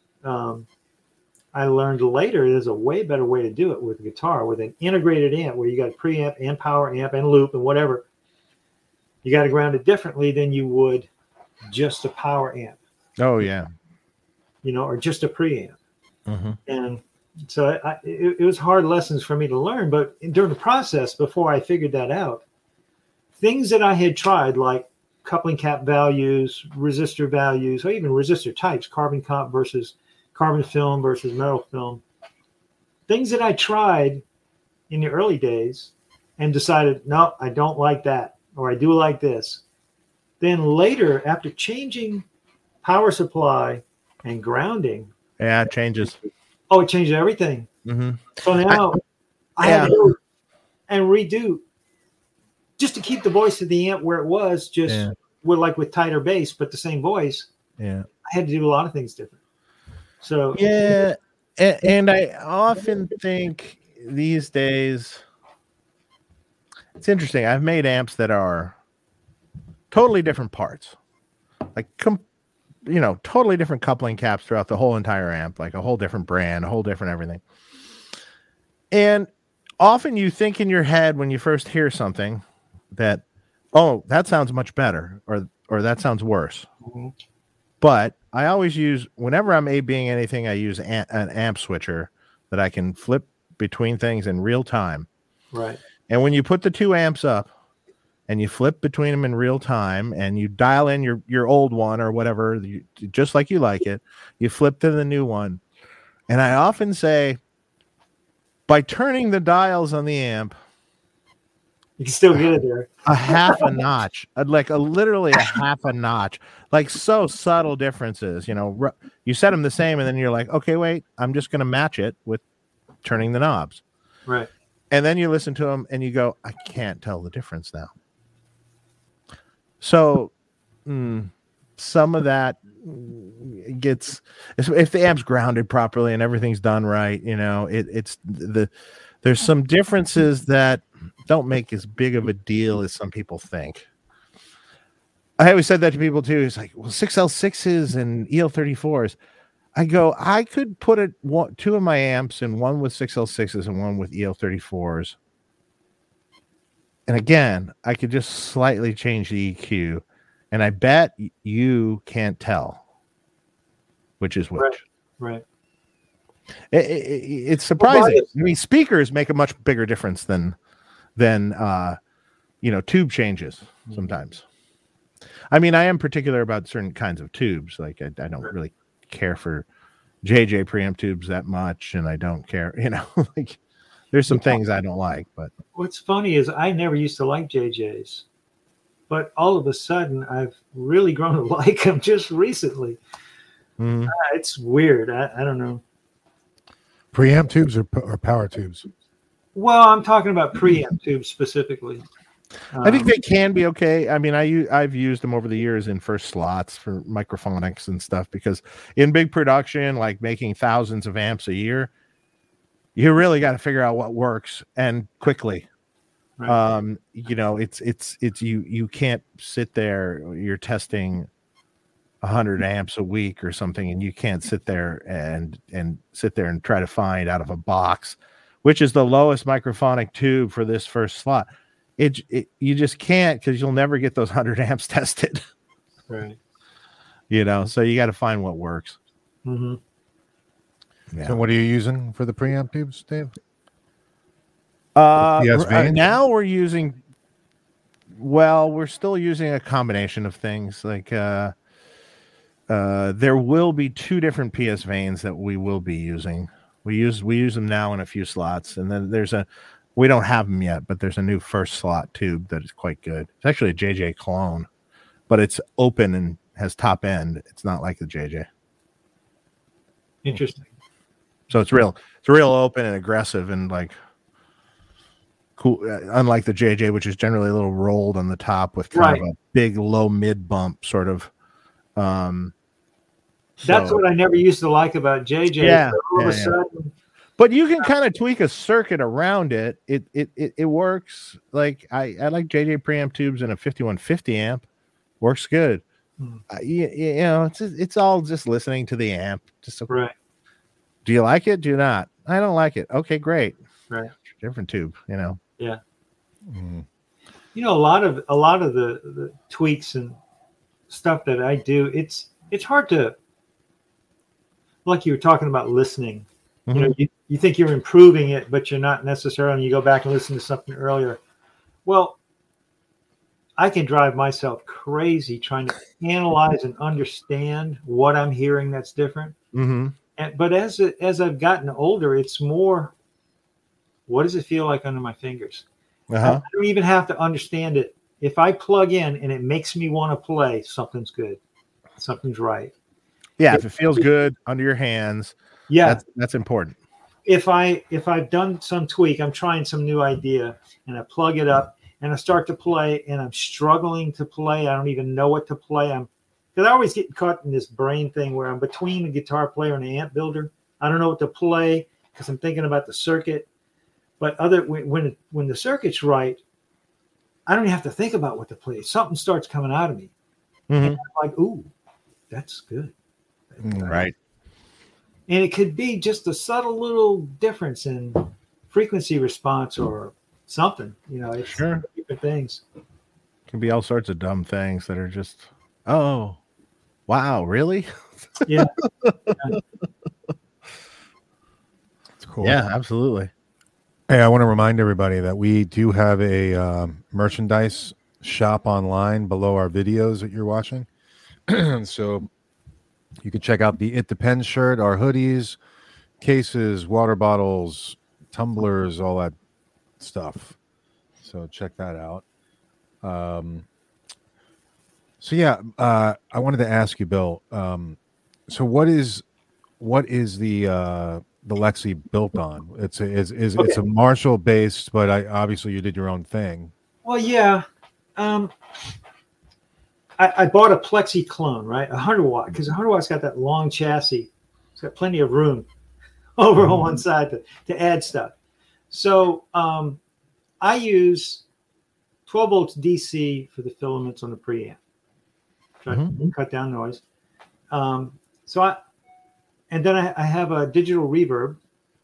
S2: I learned later there's a way better way to do it with a guitar, with an integrated amp where you got preamp and power amp and loop and whatever. You got to ground it differently than you would just a power amp.
S3: Oh, yeah.
S2: Or just a preamp.
S3: Mm-hmm.
S2: And so it was hard lessons for me to learn. But during the process, before I figured that out, things that I had tried, like coupling cap values, resistor values, or even resistor types, carbon comp versus carbon film versus metal film, things that I tried in the early days and decided, no, I don't like that, or I do like this. Then later, after changing power supply and grounding.
S3: Yeah, it changes.
S2: Oh, it changed everything.
S3: Mm-hmm.
S2: So now I had to go and redo just to keep the voice of the amp where it was, just with tighter bass, but the same voice.
S3: Yeah.
S2: I had to do a lot of things different. So
S3: yeah. And I often think these days, it's interesting. I've made amps that are totally different parts, like totally different coupling caps throughout the whole entire amp, like a whole different brand, a whole different everything. And often you think in your head when you first hear something that, oh, that sounds much better, or that sounds worse. Mm-hmm. But I always use, whenever I'm A-Bing anything, I use an amp switcher that I can flip between things in real time.
S2: Right.
S3: And when you put the two amps up and you flip between them in real time and you dial in your old one or whatever, just like you like it, you flip to the new one. And I often say, by turning the dials on the amp,
S2: you can still get it there.
S3: A half a notch, literally a half a notch, like so subtle differences. You set them the same, and then you're like, okay, wait, I'm just going to match it with turning the knobs.
S2: Right.
S3: And then you listen to them, and you go, I can't tell the difference now. So some of that gets, if the amp's grounded properly and everything's done right, there's some differences that don't make as big of a deal as some people think. I always said that to people too. It's like, well, 6L6s and EL34s. I go, I could put two of my amps in one with 6L6s and one with EL34s. And again, I could just slightly change the EQ. And I bet you can't tell which is which.
S2: Right.
S3: It's surprising. I mean, speakers make a much bigger difference than tube changes sometimes. I mean, I am particular about certain kinds of tubes. Like I don't really care for JJ preamp tubes that much, and I don't care, like there's some things I don't like. But
S2: what's funny is I never used to like JJs, but all of a sudden I've really grown to like them just recently. Mm-hmm. It's weird. I don't know.
S1: Preamp tubes or power tubes?
S2: Well, I'm talking about preamp tubes specifically.
S3: I think they can be okay. I mean, I've used them over the years in first slots for microphonics and stuff, because in big production, like making thousands of amps a year, you really got to figure out what works and quickly.
S2: Right.
S3: It's you can't sit there. You're testing 100 amps a week or something, and you can't sit there and try to find out of a box, which is the lowest microphonic tube for this first slot. You just can't, because you'll never get those 100 amps tested.
S2: Right.
S3: So you got to find what works.
S2: Mm-hmm.
S3: Yeah.
S1: So what are you using for the preamp tubes, Dave?
S3: Now we're using, we're still using a combination of things. Like there will be 2 different PS vanes that we will be using. We use them now in a few slots, and then we don't have them yet, but there's a new first slot tube that is quite good. It's actually a JJ clone, but it's open and has top end. It's not like the JJ.
S2: Interesting.
S3: So it's real open and aggressive and like cool, unlike the JJ, which is generally a little rolled on the top with kind of a big low mid bump sort of.
S2: That's what I never used to like about JJ.
S3: Yeah,
S2: all of a sudden,
S3: but you can kind of tweak a circuit around it. It works. Like I like JJ preamp tubes in a 5150 amp. Works good. It's all just listening to the amp.
S2: Right.
S3: Do you like it? Do you not? I don't like it. Okay, great.
S2: Right.
S3: Different tube.
S2: Yeah.
S1: Mm.
S2: A lot of the tweaks and stuff that I do, it's hard to, like you were talking about listening.
S3: Mm-hmm.
S2: You think you're improving it, but you're not necessarily. You go back and listen to something earlier. Well, I can drive myself crazy trying to analyze and understand what I'm hearing that's different.
S3: Mm-hmm.
S2: But as I've gotten older, it's more, what does it feel like under my fingers?
S3: Uh-huh.
S2: I don't even have to understand it. If I plug in and it makes me want to play, something's good. Something's right.
S3: Yeah, if it feels good under your hands, that's important.
S2: If I've done some tweak, I'm trying some new idea, and I plug it up and I start to play, and I'm struggling to play. I don't even know what to play. Because I always get caught in this brain thing where I'm between a guitar player and an amp builder. I don't know what to play because I'm thinking about the circuit. But when the circuit's right, I don't even have to think about what to play. Something starts coming out of me.
S3: Mm-hmm.
S2: And I'm like, ooh, that's good.
S3: Right.
S2: And it could be just a subtle little difference in frequency response or something. It's
S3: sure.
S2: different things.
S3: It can be all sorts of dumb things that are just, oh, wow, really?
S2: Yeah.
S1: It's cool.
S3: Yeah, absolutely.
S1: Hey, I want to remind everybody that we do have a merchandise shop online below our videos that you're watching. So you can check out the It Depends shirt, our hoodies, cases, water bottles, tumblers, all that stuff. So check that out. I wanted to ask you, Bill. So what is the Lexi built on? It's a Marshall based, but obviously you did your own thing.
S2: Well, yeah. I bought a Plexi clone, right? 100 watt, because 100 watt's got that long chassis. It's got plenty of room over on one side to add stuff. So I use 12 volts DC for the filaments on the preamp. Try to cut down noise. And then I have a digital reverb,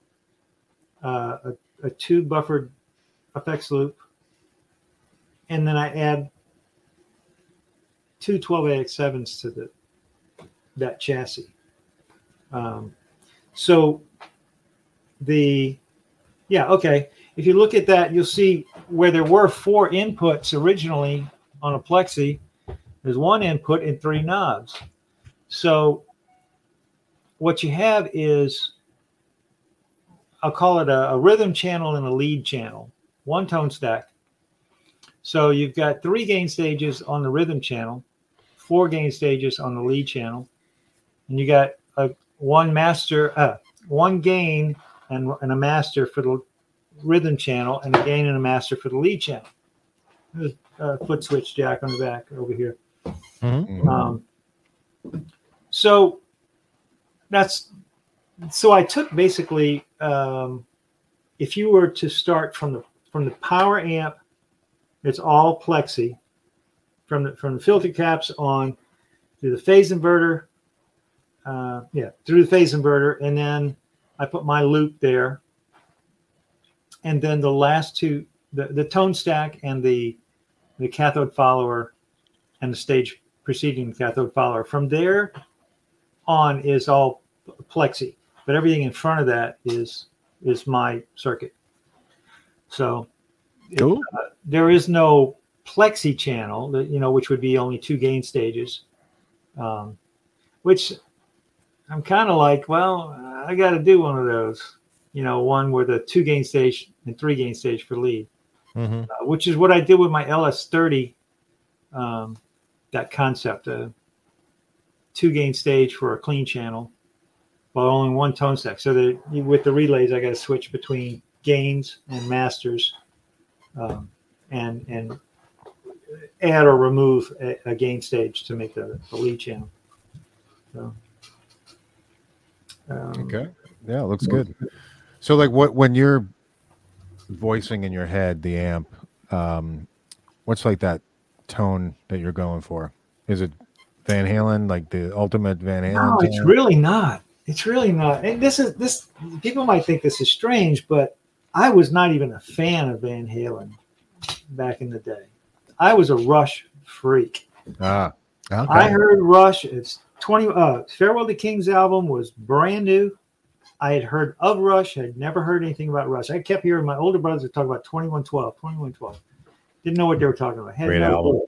S2: a tube buffered effects loop, and then I add 2 12AX7s to that chassis. If you look at that, you'll see where there were 4 inputs originally on a Plexi. There's 1 input and 3 knobs. So what you have is, I'll call it a rhythm channel and a lead channel, 1 tone stack. So you've got 3 gain stages on the rhythm channel, 4 gain stages on the lead channel, and you got one gain and a master for the rhythm channel, and a gain and a master for the lead channel. There's a foot switch jack on the back over here.
S3: Mm-hmm.
S2: So I took basically if you were to start from the power amp, it's all plexi, from the filter caps on through the phase inverter, through the phase inverter, and then I put my loop there, and then the last two, the tone stack and the cathode follower, and the stage preceding the cathode follower. From there on is all plexi, but everything in front of that is my circuit. So
S3: Cool.
S2: there is no plexi channel, which would be only 2 gain stages, which I'm kind of like, well, I got to do one of those, one with a 2 gain stage and 3 gain stage for lead, which is what I did with my LS30, that concept, a 2 gain stage for a clean channel, but only 1 tone stack. So that with the relays, I got to switch between gains and masters, and add or remove a gain stage to make the lead channel. So,
S1: okay, yeah, it looks good. So, like, when you're voicing in your head the amp, what's like that tone that you're going for? Is it Van Halen, like the ultimate Van Halen?
S2: No, it's really not. It's really not. And this people might think this is strange, but I was not even a fan of Van Halen back in the day. I was a Rush freak.
S1: Okay.
S2: I heard Rush. It's Farewell to Kings album was brand new. I had heard of Rush. I had never heard anything about Rush. I kept hearing my older brothers talk about 2112. Didn't know what they were talking about.
S1: Great album.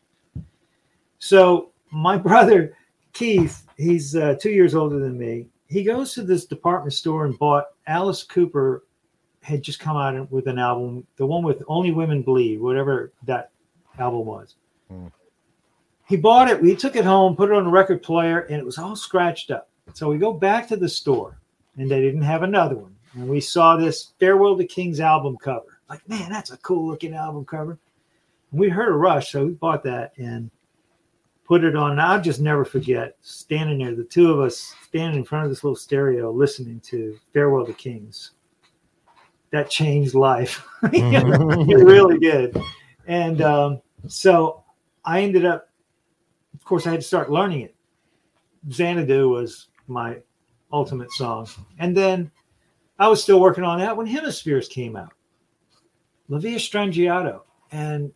S2: So my brother Keith, he's 2 years older than me. He goes to this department store and bought Alice Cooper had just come out with an album, the one with Only Women Bleed, whatever that album was. He bought it. We took it home, put it on a record player, and it was all scratched up. So we go back to the store, and they didn't have another one. And we saw this Farewell to Kings album cover. Like, man, that's a cool looking album cover. And we heard a Rush, so we bought that and put it on. And I'll just never forget standing there, the two of us standing in front of this little stereo listening to Farewell to Kings. That changed life. It really did. And so I ended up, of course, I had to start learning it. Xanadu was my ultimate song. And then I was still working on that when Hemispheres came out. La Via Strangiato. And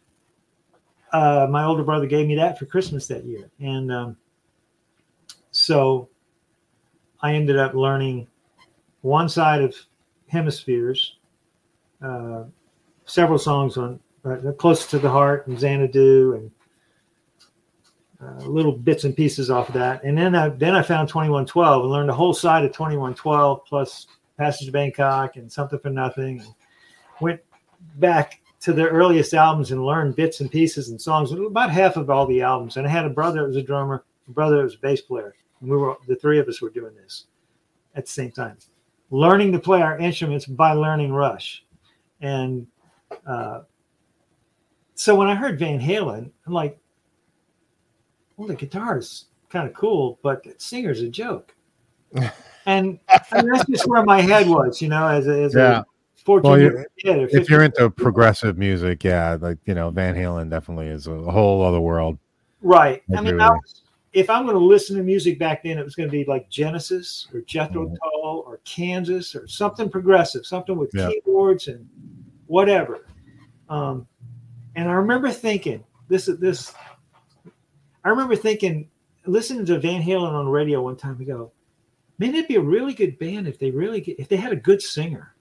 S2: my older brother gave me that for Christmas that year. And so I ended up learning one side of Hemispheres, several songs on Close to the Heart and Xanadu, and little bits and pieces off of that. And then I found 2112 and learned the whole side of 2112 plus Passage to Bangkok and Something for Nothing, and went back to the earliest albums and learned bits and pieces and songs, about half of all the albums. And I had a brother that was a drummer, a brother that was a bass player, and the three of us were doing this at the same time, learning to play our instruments by learning Rush. And so when I heard Van Halen, I'm like, well, the guitar is kind of cool, but the singer's a joke. And that's just where my head was, as a 14-year kid.
S1: If you're into progressive music, Van Halen definitely is a whole other world.
S2: Right. If I'm going to listen to music back then, it was going to be like Genesis or Jethro Tull or Kansas or something progressive, something with keyboards and whatever. And I remember thinking, listening to Van Halen on the radio one time ago, man, it'd be a really good band if they had a good singer.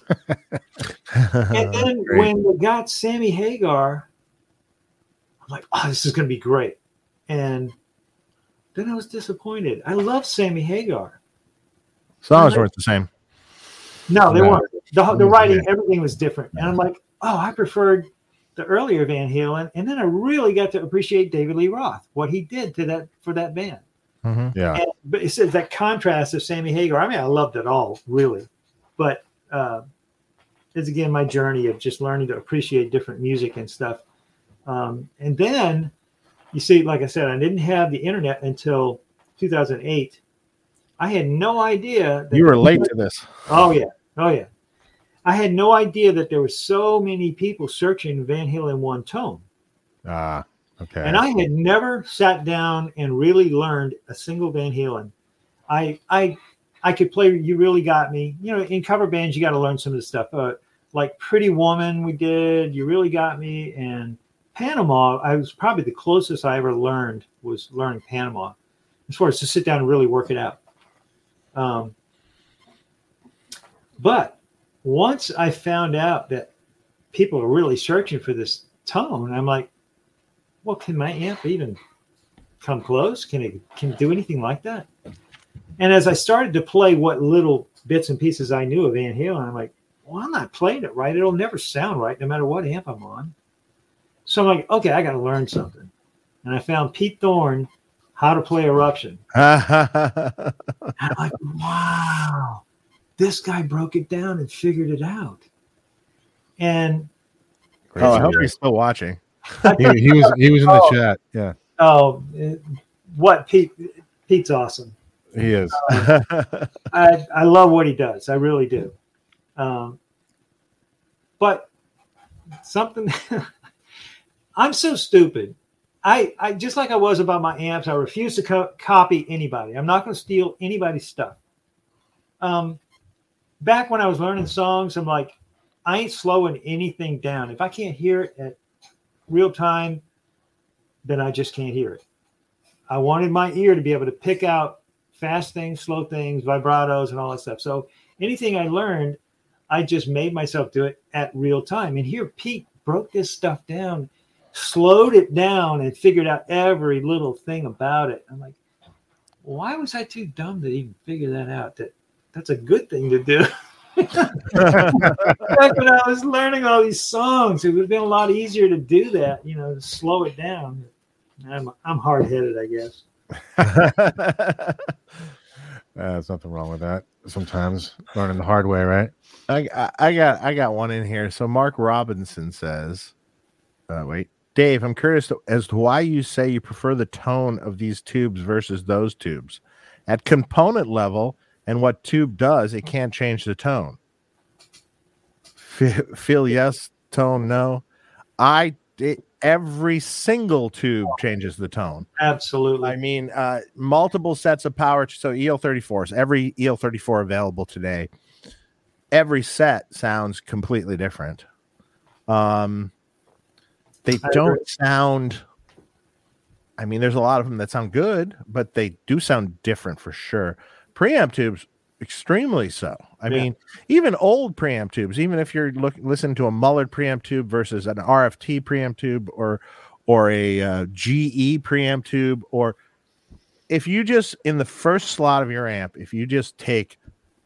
S2: And then when they got Sammy Hagar, I'm like, oh, this is going to be great. And then I was disappointed. I love Sammy Hagar.
S3: Songs weren't the same.
S2: No, they weren't. The writing, everything was different. And I'm like, oh, I preferred the earlier Van Halen. And then I really got to appreciate David Lee Roth, what he did for that band.
S3: Mm-hmm.
S1: Yeah.
S2: But it says that contrast of Sammy Hagar. I mean, I loved it all, really. But it's, again, my journey of just learning to appreciate different music and stuff. And then, you see, like I said, I didn't have the internet until 2008. I had no idea.
S3: You were late to this.
S2: Oh, yeah. I had no idea that there were so many people searching Van Halen one tone.
S1: Okay.
S2: And I had never sat down and really learned a single Van Halen. I could play You Really Got Me. You know, in cover bands, you got to learn some of the stuff. Like Pretty Woman, we did, You Really Got Me, and Panama. I was probably the closest I ever learned was learning Panama, as far as to sit down and really work it out. But once I found out that people are really searching for this tone, I'm like, well, can my amp even come close? Can it do anything like that? And as I started to play what little bits and pieces I knew of Van Halen, I'm like, well, I'm not playing it right. It'll never sound right no matter what amp I'm on. So I'm like, okay, I got to learn something. And I found Pete Thorne, How to Play Eruption. I'm like, wow, this guy broke it down and figured it out. And
S3: I hope he's still watching.
S1: he was in the chat. Yeah.
S2: Oh, what Pete's awesome.
S1: He is.
S2: I love what he does. I really do. But something, I'm so stupid. I just like I was about my amps, I refuse to copy anybody. I'm not going to steal anybody's stuff. Back when I was learning songs, I'm like, I ain't slowing anything down. If I can't hear it at real time, then I just can't hear it. I wanted my ear to be able to pick out fast things, slow things, vibratos, and all that stuff. So anything I learned, I just made myself do it at real time. And here Pete broke this stuff down, slowed it down, and figured out every little thing about it. I'm like, why was I too dumb to even figure that out? That's a good thing to do. Back when I was learning all these songs, it would have been a lot easier to do that, to slow it down. I'm hard-headed, I guess.
S1: There's nothing wrong with that. Sometimes learning the hard way, right?
S3: I got one in here. So Mark Robinson says, Dave, I'm curious as to why you say you prefer the tone of these tubes versus those tubes. At component level and what tube does, it can't change the tone. Feel yes, tone no. Every single tube changes the tone.
S2: Absolutely.
S3: I mean, multiple sets of power. So EL34s, every EL34 available today, every set sounds completely different. They don't sound. I mean, there's a lot of them that sound good, but they do sound different for sure. Preamp tubes, extremely so. I mean, even old preamp tubes, even if you're listening to a Mullard preamp tube versus an RFT preamp tube or a GE preamp tube, or if you just, in the first slot of your amp, if you just take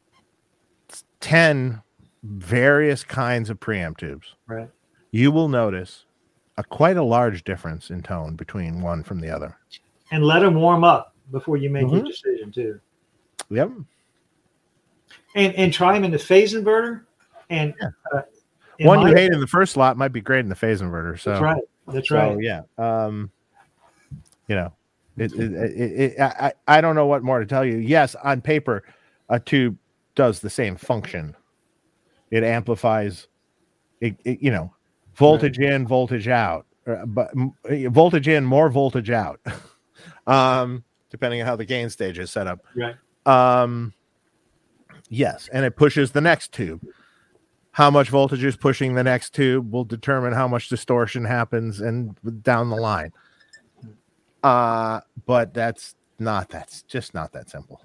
S3: 10 various kinds of preamp tubes,
S2: right,
S3: you will notice quite a large difference in tone between one from the other.
S2: And let them warm up before you make your decision too.
S3: Yep.
S2: And try them in the phase inverter. And
S3: one you hate in the first slot might be great in the phase inverter. So
S2: That's right.
S3: Yeah. I don't know what more to tell you. Yes, on paper, a tube does the same function. It amplifies, voltage in, voltage out, but voltage in, more voltage out, depending on how the gain stage is set up.
S2: Right.
S3: Yes, and it pushes the next tube. How much voltage is pushing the next tube will determine how much distortion happens and down the line. But that's just not that simple.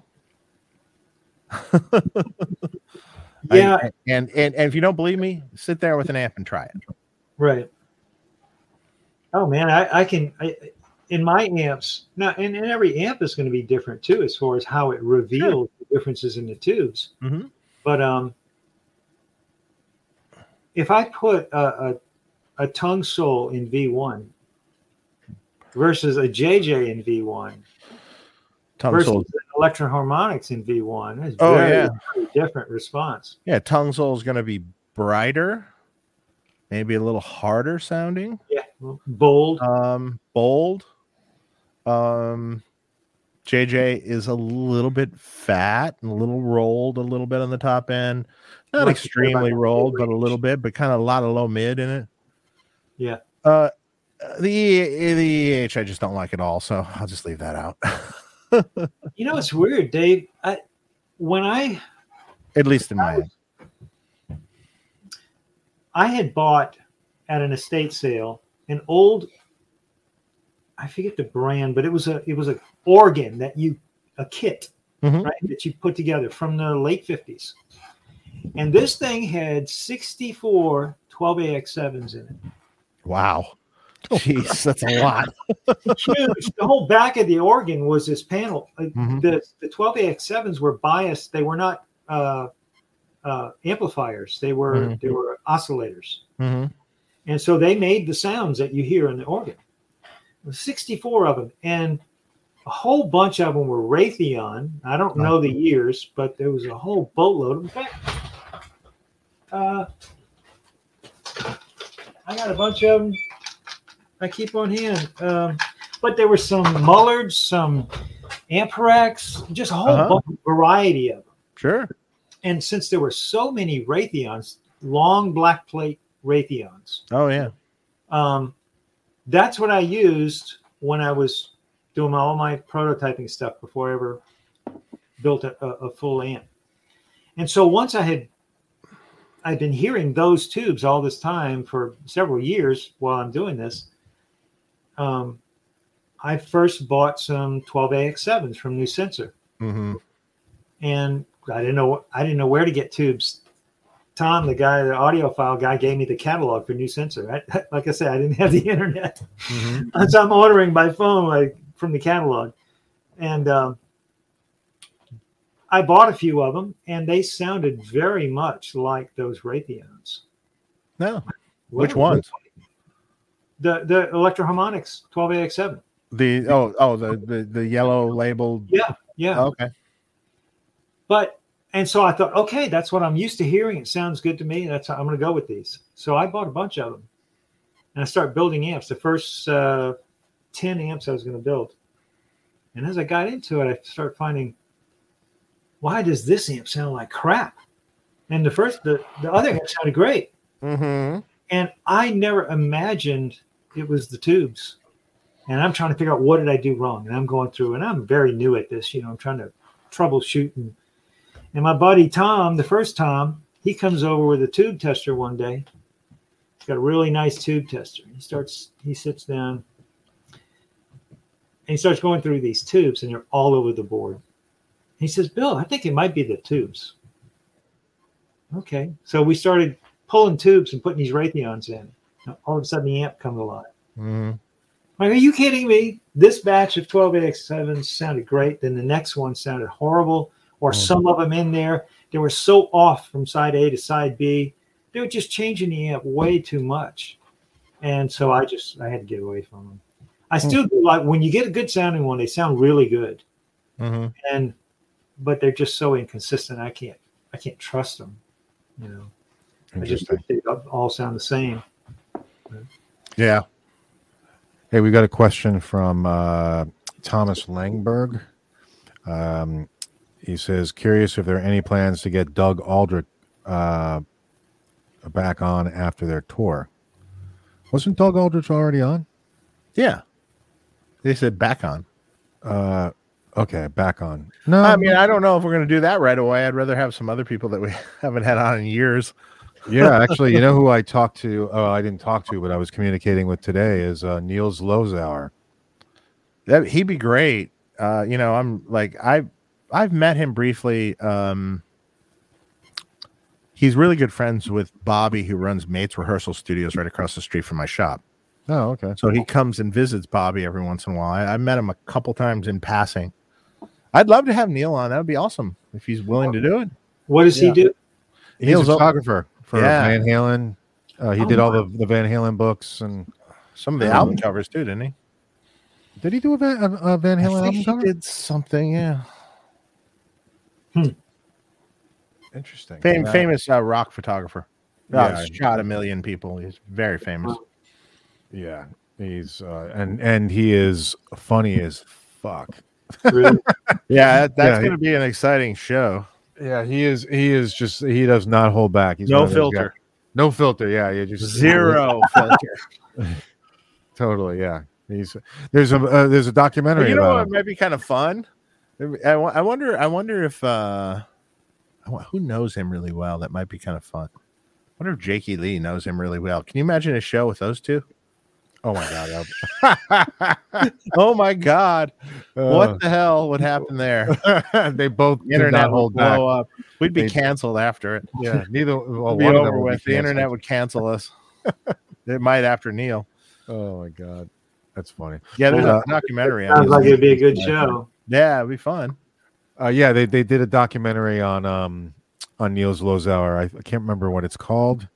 S2: Yeah.
S3: And if you don't believe me, sit there with an amp and try it.
S2: Right. Oh man, I can in my amps now, and every amp is going to be different too, as far as how it reveals the differences in the tubes.
S3: Mm-hmm.
S2: But if I put a tongue soul in V1 versus a JJ in V1 versus electro harmonics in V1, that's very different response.
S3: Yeah, tongue soul is going to be brighter, maybe a little harder sounding.
S2: Yeah, bold.
S3: Bold. JJ is a little bit fat and a little rolled, a little bit on the top end. Not
S2: Like
S3: extremely rolled, but a
S2: range.
S3: little bit, but kind of a lot of low mid in it.
S2: Yeah.
S3: The EH I just don't like at all, so I'll just leave that out.
S2: You know, it's weird, Dave.
S3: At least in my head.
S2: I had bought at an estate sale an old, I forget the brand, but it was a organ a kit,
S3: Mhm.
S2: right, that you put together from the late 50s. And this thing had 64 12AX7s in it.
S3: Wow. Jeez, that's a lot.
S2: Huge. The whole back of the organ was this panel.
S3: Mhm.
S2: The 12AX7s were biased. They were not amplifiers. They were oscillators.
S3: Mhm.
S2: And so they made the sounds that you hear in the organ. There were 64 of them. And a whole bunch of them were Raytheon. I don't know the years, but there was a whole boatload. In fact, I got a bunch of them. I keep on hand. But there were some Mullards, some Amperex, just a whole bunch of variety of them.
S3: Sure.
S2: And since there were so many Raytheons, long black plate Raytheons,
S3: Oh yeah.
S2: that's what I used when I was doing all my prototyping stuff before I ever built a full amp. And so once I'd been hearing those tubes all this time for several years while I'm doing this. I first bought some 12AX7s from New Sensor, and I didn't know where to get tubes. Tom, the audiophile guy, gave me the catalog for New Sensor. Like I said, I didn't have the internet, so I'm ordering by phone from the catalog, and I bought a few of them, and they sounded very much like those Raytheons.
S3: No. Which ones?
S2: The Electro Harmonics 12AX7.
S3: The yellow labeled.
S2: Yeah.
S3: Okay.
S2: And so I thought, okay, that's what I'm used to hearing. It sounds good to me. That's how I'm going to go with these. So I bought a bunch of them, and I started building amps. The first 10 amps I was going to build, and as I got into it, I started finding, why does this amp sound like crap? And the other amp sounded great.
S3: Mm-hmm.
S2: And I never imagined it was the tubes. And I'm trying to figure out, what did I do wrong? And I'm going through, and I'm very new at this. I'm trying to troubleshoot. And my buddy Tom, the first Tom, he comes over with a tube tester one day. He's got a really nice tube tester. He sits down, and he starts going through these tubes, and they're all over the board. He says, Bill, I think it might be the tubes. Okay. So we started pulling tubes and putting these Raytheons in. Now, all of a sudden, the amp comes alive.
S3: Mm-hmm.
S2: Like, are you kidding me? This batch of 12AX7s sounded great. Then the next one sounded horrible, or some of them in there, they were so off from side A to side B. They were just changing the amp way too much. And so I had to get away from them. I still do like, when you get a good sounding one, they sound really good.
S3: Mm-hmm.
S2: But they're just so inconsistent. I can't trust them. I just think they all sound the same.
S3: Yeah.
S1: Hey, we got a question from Thomas Langberg. He says, curious if there are any plans to get Doug Aldrich back on after their tour. Wasn't Doug Aldrich already on?
S3: Yeah. They said back on.
S1: Okay, back on. No,
S3: I mean, I don't know if we're going to do that right away. I'd rather have some other people that we haven't had on in years.
S1: Yeah, actually, you know who I talked to? Oh, I didn't talk to, but I was communicating with today is Niels Lozauer.
S3: He'd be great. I'm like, I've met him briefly. He's really good friends with Bobby, who runs Mates Rehearsal Studios right across the street from my shop.
S1: Oh, okay.
S3: So he comes and visits Bobby every once in a while. I met him a couple times in passing. I'd love to have Neil on. That would be awesome if he's willing to do it.
S2: What does he do?
S1: He's a photographer for
S3: Yeah.
S1: Van Halen. He did all the Van Halen books and
S3: some of the album covers too, didn't he?
S1: Did he do a Van Halen album cover?
S3: He did something, yeah.
S1: Interesting.
S3: Famous rock photographer.
S1: Yeah.
S3: Shot a million people. He's very famous.
S1: Yeah, he's and he is funny as fuck.
S2: Really?
S3: Yeah, that's
S1: Yeah,
S3: going to be an exciting show.
S1: Yeah, he is. He does not hold back. He's
S3: No
S1: one of those
S3: filter.
S1: guys- No filter. Yeah, you just
S3: Zero filter.
S1: Totally. Yeah. There's a documentary
S3: You know
S1: about
S3: what
S1: him.
S3: might be kind of fun? I wonder if who knows him really well. That might be kind of fun. I wonder if Jakey Lee knows him really well. Can you imagine a show with those two?
S1: Oh my god.
S3: Oh my god. What the hell would happen there?
S1: They both
S3: The internet
S1: did not
S3: would
S1: hold back.
S3: blow up. We'd be
S1: They-
S3: canceled after it.
S1: Yeah. Neither. Well,
S3: It'd be
S1: one of them
S3: over
S1: would be
S3: with. The internet
S1: canceled.
S3: would cancel us. It might after Neil.
S1: Oh my god. That's funny.
S3: Yeah, there's a documentary on
S2: Sounds
S3: it.
S2: like it'd be a good show.
S3: Yeah, it'd be fun.
S1: Yeah, they did a documentary on Niels Lozauer. I can't remember what it's called.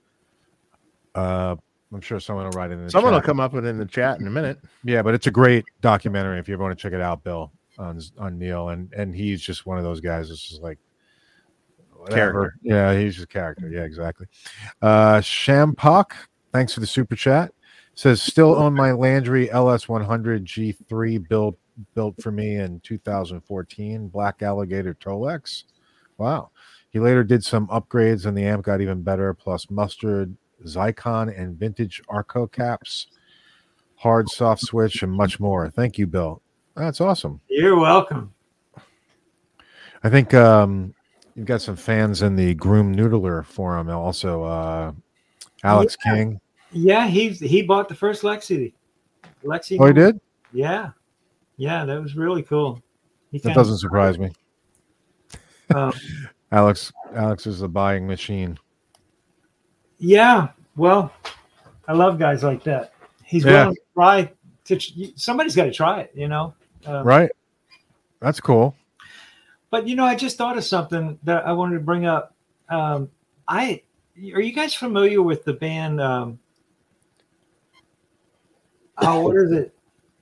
S1: I'm sure someone will write it in the
S3: Someone will
S1: chat.
S3: come up with it in the chat in a minute.
S1: Yeah, but it's a great documentary if you ever want to check it out, Bill, on Neil, and he's just one of those guys. It's just like whatever.
S3: Character.
S1: Yeah, he's just character. Yeah, exactly. Shampok, thanks for the super chat. Says still own my Landry LS100 G3 built for me in 2014 Black Alligator Tolex. Wow. He later did some upgrades and the amp got even better, plus mustard, Zycon, and vintage Arco caps, hard soft switch, and much more. Thank you, Bill. That's awesome.
S2: You're welcome.
S1: I think you've got some fans in the Groom Noodler forum also. Alex King.
S2: Yeah, he bought the first Lexi.
S1: Oh, he did?
S2: Yeah, that was really cool.
S1: That doesn't surprise me.
S2: Um,
S1: Alex is a buying machine.
S2: Yeah, well, I love guys like that. He's willing to try. Somebody's got to try it, you know.
S1: Right. That's cool.
S2: But I just thought of something that I wanted to bring up. Are you guys familiar with the band? What is it?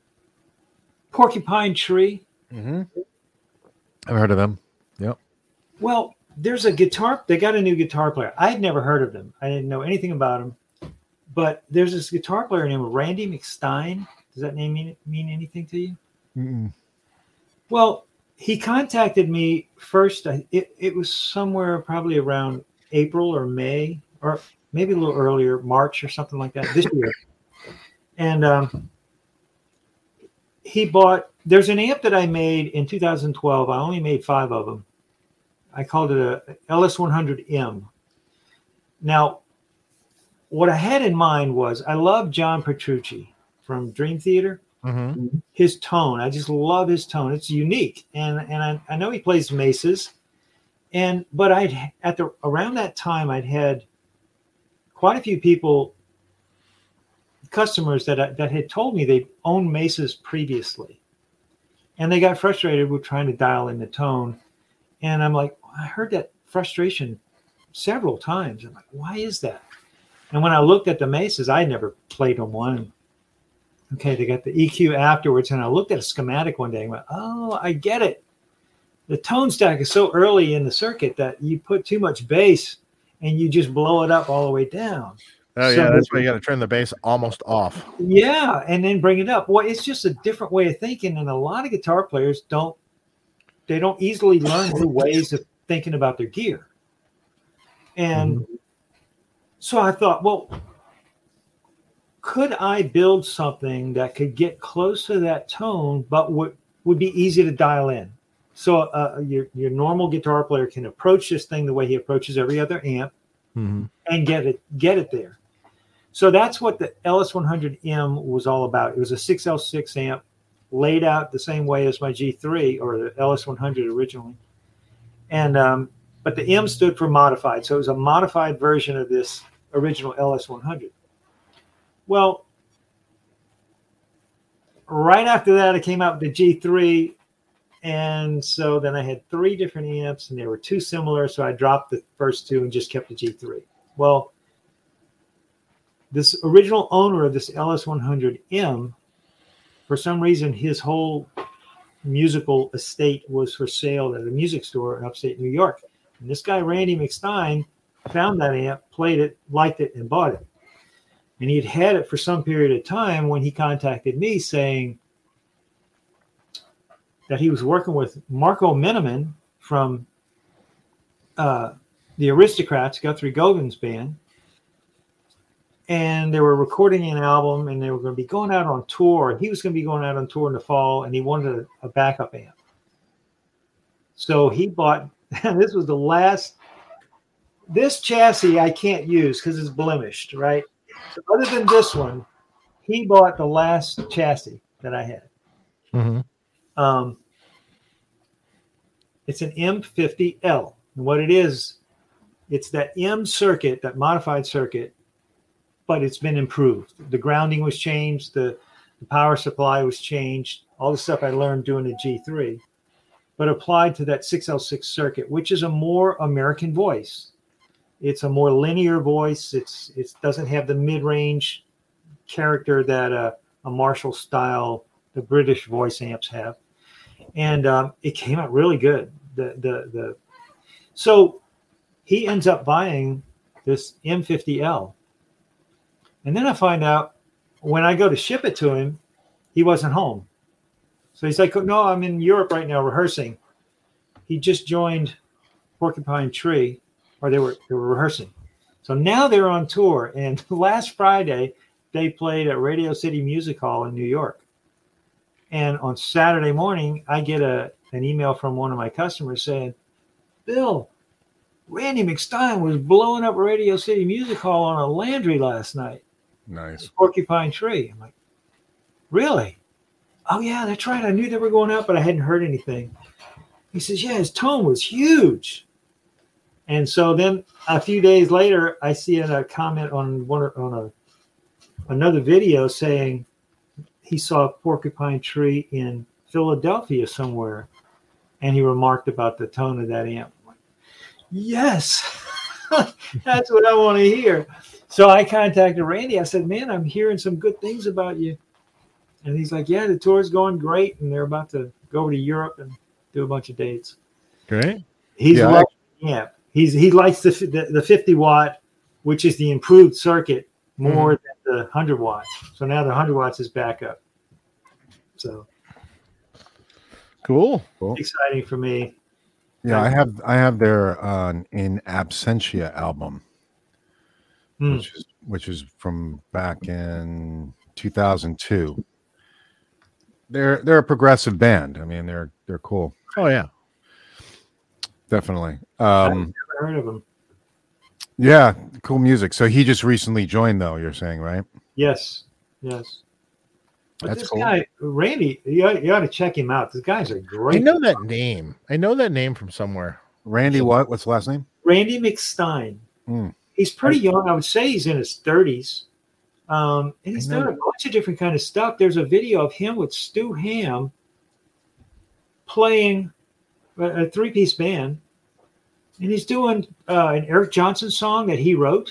S2: Porcupine Tree.
S1: Mm-hmm. I've heard of them. Yep.
S2: Well, there's a guitar. They got a new guitar player. I had never heard of them. I didn't know anything about them. But there's this guitar player named Randy McStein. Does that name mean anything to you?
S1: Mm-mm.
S2: Well, he contacted me first. It was somewhere probably around April or May, or maybe a little earlier, March or something like that this year. And he bought. There's an amp that I made in 2012. I only made 5 of them. I called it a LS100M. Now, what I had in mind was I love John Petrucci from Dream Theater.
S3: Mm-hmm.
S2: His tone, I just love his tone. It's unique, and I know he plays Mesas, but around that time I'd had quite a few people, customers that had told me they owned Mesas previously, and they got frustrated with trying to dial in the tone, and I'm like, I heard that frustration several times. I'm like, why is that? And when I looked at the Mesas, I never played on one. Okay, they got the EQ afterwards, and I looked at a schematic one day and went, oh, I get it. The tone stack is so early in the circuit that you put too much bass and you just blow it up all the way down.
S3: Oh, yeah, that's why you got to turn the bass almost off.
S2: Yeah, and then bring it up. Well, it's just a different way of thinking, and a lot of guitar players don't easily learn new ways of thinking about their gear. And so I thought, well, could I build something that could get close to that tone, but would be easy to dial in? So your normal guitar player can approach this thing the way he approaches every other amp and get it there. So that's what the LS100M was all about. It was a 6L6 amp laid out the same way as my G3 or the LS100 originally. And but the M stood for modified. So it was a modified version of this original LS100. Well, right after that, it came out with the G3. And so then I had 3 different amps, and they were too similar. So I dropped the first 2 and just kept the G3. Well, this original owner of this LS100M, for some reason, his whole musical estate was for sale at a music store in upstate New York. And this guy, Randy McStein, found that amp, played it, liked it, and bought it. And he'd had it for some period of time when he contacted me saying, that he was working with Marco Miniman from the Aristocrats, Guthrie Govin's band. And they were recording an album, and they were going to be going out on tour. He was going to be going out on tour in the fall, and he wanted a backup amp. So he bought, and this was the last, this chassis I can't use because it's blemished, right? So other than this one, he bought the last chassis that I had.
S3: Mm-hmm.
S2: It's an M50L. And what it is, it's that M circuit, that modified circuit, but it's been improved. The grounding was changed. The power supply was changed. All the stuff I learned doing the G3, but applied to that 6L6 circuit, which is a more American voice. It's a more linear voice. It doesn't have the mid-range character that a Marshall style, the British voice amps have. And it came out really good. So he ends up buying this M50L. And then I find out when I go to ship it to him, he wasn't home. So he's like, no, I'm in Europe right now rehearsing. He just joined Porcupine Tree, or they were rehearsing. So now they're on tour. And last Friday, they played at Radio City Music Hall in New York. And on Saturday morning, I get an email from one of my customers saying, Bill, Randy McStein was blowing up Radio City Music Hall on a Landry last night.
S1: Nice.
S2: Porcupine Tree. I'm like, really? Oh, yeah, that's right. I knew they were going out, but I hadn't heard anything. He says, yeah, his tone was huge. And so then a few days later, I see a comment on another video saying he saw Porcupine Tree in Philadelphia somewhere, and he remarked about the tone of that amp. I'm like, yes, that's what I want to hear. So I contacted Randy. I said, man, I'm hearing some good things about you. And he's like, yeah, the tour's going great, and they're about to go over to Europe and do a bunch of dates.
S3: Great.
S2: He likes the amp. He likes the 50 watt, which is the improved circuit, more than the 100 watts. So now the 100 watts is back up. So
S3: cool.
S2: Exciting for me.
S1: Yeah, I have their In Absentia album, which is from back in 2002. They're a progressive band. I mean, they're cool.
S3: Oh yeah,
S1: definitely.
S2: I've never heard of them.
S1: Yeah, cool music. So he just recently joined, though. You're saying, right?
S2: Yes. But
S1: that's
S2: this
S1: cool.
S2: guy, Randy, you ought to check him out. This guy's a great.
S3: I know that name. I know that name from somewhere.
S1: Randy, what? What's the last name?
S2: Randy McStein. He's pretty young. I would say he's in his 30s. And he's done a bunch of different kind of stuff. There's a video of him with Stu Hamm playing a 3-piece band. And he's doing an Eric Johnson song that he wrote.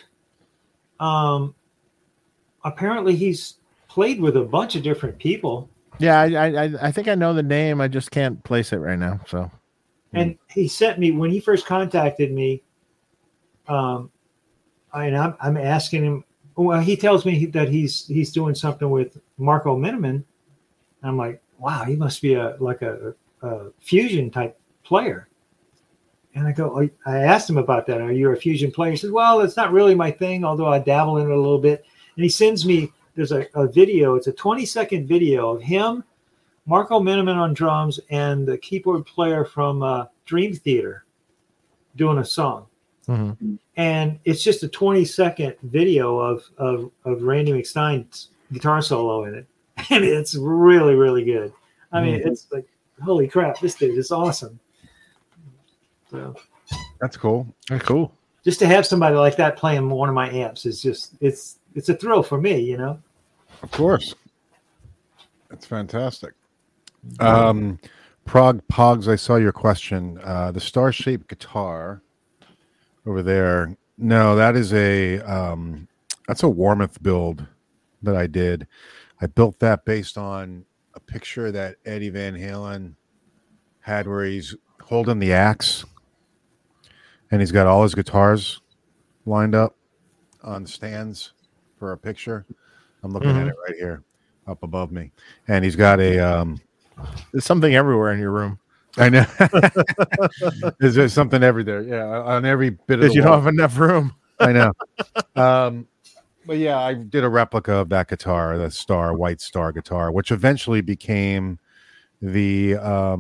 S2: Apparently he's played with a bunch of different people.
S3: Yeah, I think I know the name. I just can't place it right now. So,
S2: and he sent me when he first contacted me. I'm asking him. Well, he tells me that he's doing something with Marco Miniman. I'm like, wow, he must be a fusion type player. And I asked him about that. Are you a fusion player? He says, well, it's not really my thing, although I dabble in it a little bit. And he sends me. There's a video. It's a 20-second video of him, Marco Miniman on drums, and the keyboard player from Dream Theater doing a song.
S3: Mm-hmm.
S2: And it's just a 20-second video of Randy McStein's guitar solo in it. And it's really, really good. I mean, it's like, holy crap, this dude is awesome. So
S1: that's cool.
S3: That's cool.
S2: Just to have somebody like that playing one of my amps is just, it's a thrill for me, you know?
S1: Of course. That's fantastic. Prague Pogs, I saw your question. The star-shaped guitar over there. No, that is that's a Warmoth build that I did. I built that based on a picture that Eddie Van Halen had where he's holding the axe and he's got all his guitars lined up on stands for a picture. I'm looking at it right here up above me. And he's got a
S3: There's something everywhere in your room.
S1: I know. There's something everywhere. Yeah, on every bit of
S3: Because
S1: the
S3: you
S1: wall.
S3: don't have enough room.
S1: I know. But yeah, I did a replica of that guitar, the White Star guitar, which eventually became the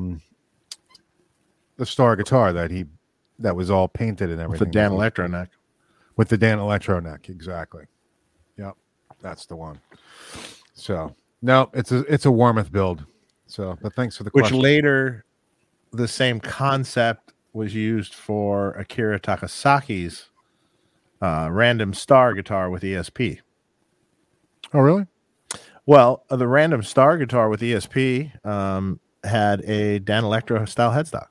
S1: Star guitar that was all painted and
S3: With the
S1: everything.
S3: Dan Electro neck.
S1: With the Dan Electro neck, exactly. Yep, that's the one. So no, it's a Warmoth build. So, but thanks for the
S3: Which
S1: question.
S3: later, the same concept was used for Akira Takasaki's Random Star guitar with ESP.
S1: Oh, really?
S3: Well, the Random Star guitar with ESP had a Dan Electro style headstock.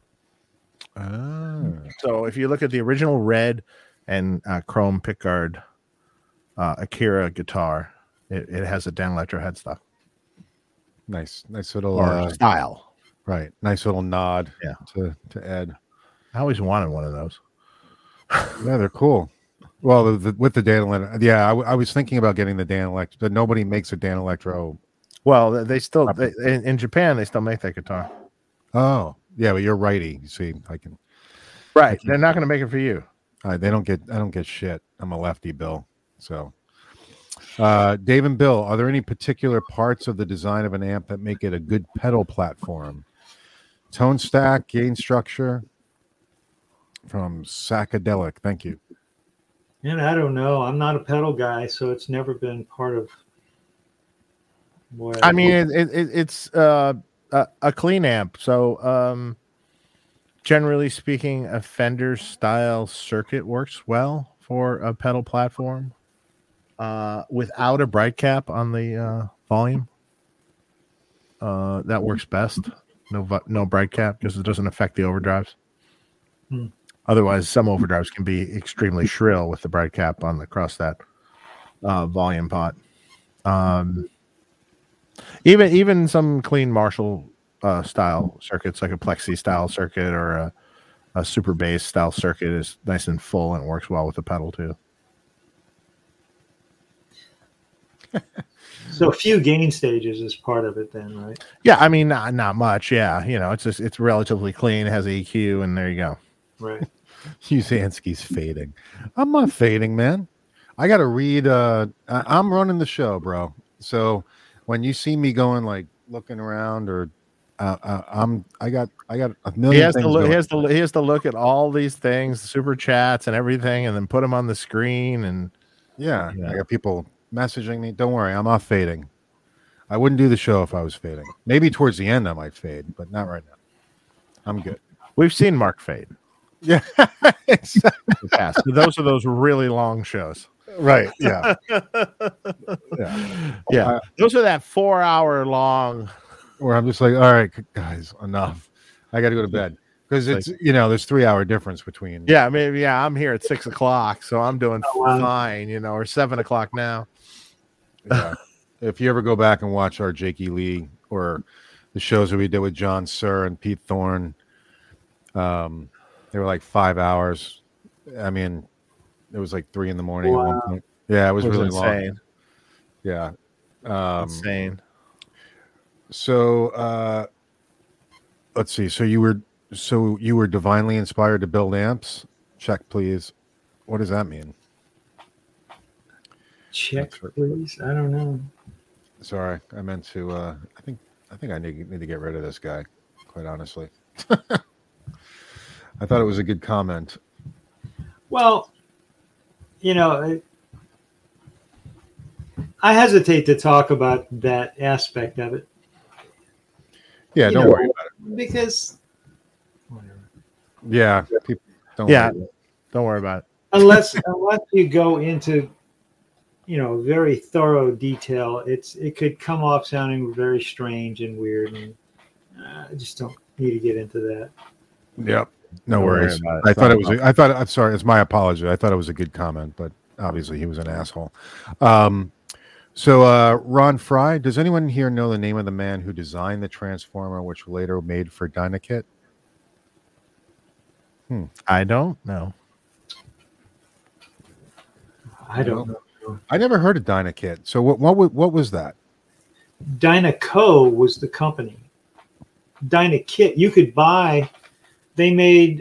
S3: So if you look at the original red and chrome pickguard Akira guitar, it has a Dan Electro headstock.
S1: Nice little
S3: style.
S1: Right. Nice little nod
S3: Yeah.
S1: to Ed.
S3: I always wanted one of those.
S1: Yeah, they're cool. Well, with the Dan Electro, yeah, I was thinking about getting the Dan Electro, but nobody makes a Dan Electro.
S3: Well, they still in Japan they still make that guitar.
S1: Oh, yeah, but you're righty. You see, I can.
S3: Right, they're not going to make it for you.
S1: I don't get shit. I'm a lefty, Bill. So, Dave and Bill, are there any particular parts of the design of an amp that make it a good pedal platform? Tone stack, gain structure. From Sacadelic, thank you.
S2: And I don't know. I'm not a pedal guy, so it's never been part of.
S3: I mean, it's a clean amp. So, generally speaking, a Fender style circuit works well for a pedal platform. Without a bright cap on the volume, that works best. No bright cap because it doesn't affect the overdrives. Otherwise, some overdrives can be extremely shrill with the bright cap on across that volume pot. Even some clean Marshall style circuits, like a Plexi style circuit or a Super Bass style circuit, is nice and full and works well with the pedal too.
S2: So a few gain stages is part of it, then, right?
S3: Yeah, I mean not much. Yeah, it's relatively clean. It has EQ, and there you go.
S2: Right.
S1: Usansky's fading. I'm not fading, man. I got to read. I'm running the show, bro. So when you see me going, like looking around, or I got a million.
S3: He has to look at all these things, super chats and everything, and then put them on the screen. And
S1: yeah, I got people messaging me. Don't worry, I'm not fading. I wouldn't do the show if I was fading. Maybe towards the end I might fade, but not right now. I'm good.
S3: We've seen Mark fade.
S1: Yeah.
S3: Those are those really long shows.
S1: Right. Yeah.
S3: Yeah. Those are that 4-hour long
S1: where I'm just like, all right, guys, enough. I got to go to bed because it's, there's 3-hour difference between.
S3: Yeah. Maybe. Yeah. I'm here at 6:00. So I'm doing fine, or 7:00 now.
S1: Yeah. If you ever go back and watch our Jakey Lee or the shows that we did with John Sir and Pete Thorne, they were like 5 hours. I mean, it was like 3 a.m. at one point. Yeah, it was really
S3: insane.
S1: Long. Yeah.
S3: Insane.
S1: So let's see. So you were divinely inspired to build amps? Check, please. What does that mean?
S2: Check, please. I don't know.
S1: Sorry, I meant to. I think I need to get rid of this guy. Quite honestly, I thought it was a good comment.
S2: Well, I hesitate to talk about that aspect of it.
S1: Yeah, don't worry about it.
S2: Because.
S1: Yeah, don't
S3: worry about it.
S2: Unless you go into, very thorough detail, it could come off sounding very strange and weird, and I just don't need to get into that.
S1: Yep. No worries. I'm sorry. It's my apology. I thought it was a good comment, but obviously he was an asshole. So Ron Fry, does anyone here know the name of the man who designed the transformer, which later made for Dynakit?
S3: I don't know.
S2: I don't know.
S1: I never heard of Dynakit. So what was that?
S2: Dynaco was the company. Dynakit. You could buy. They made.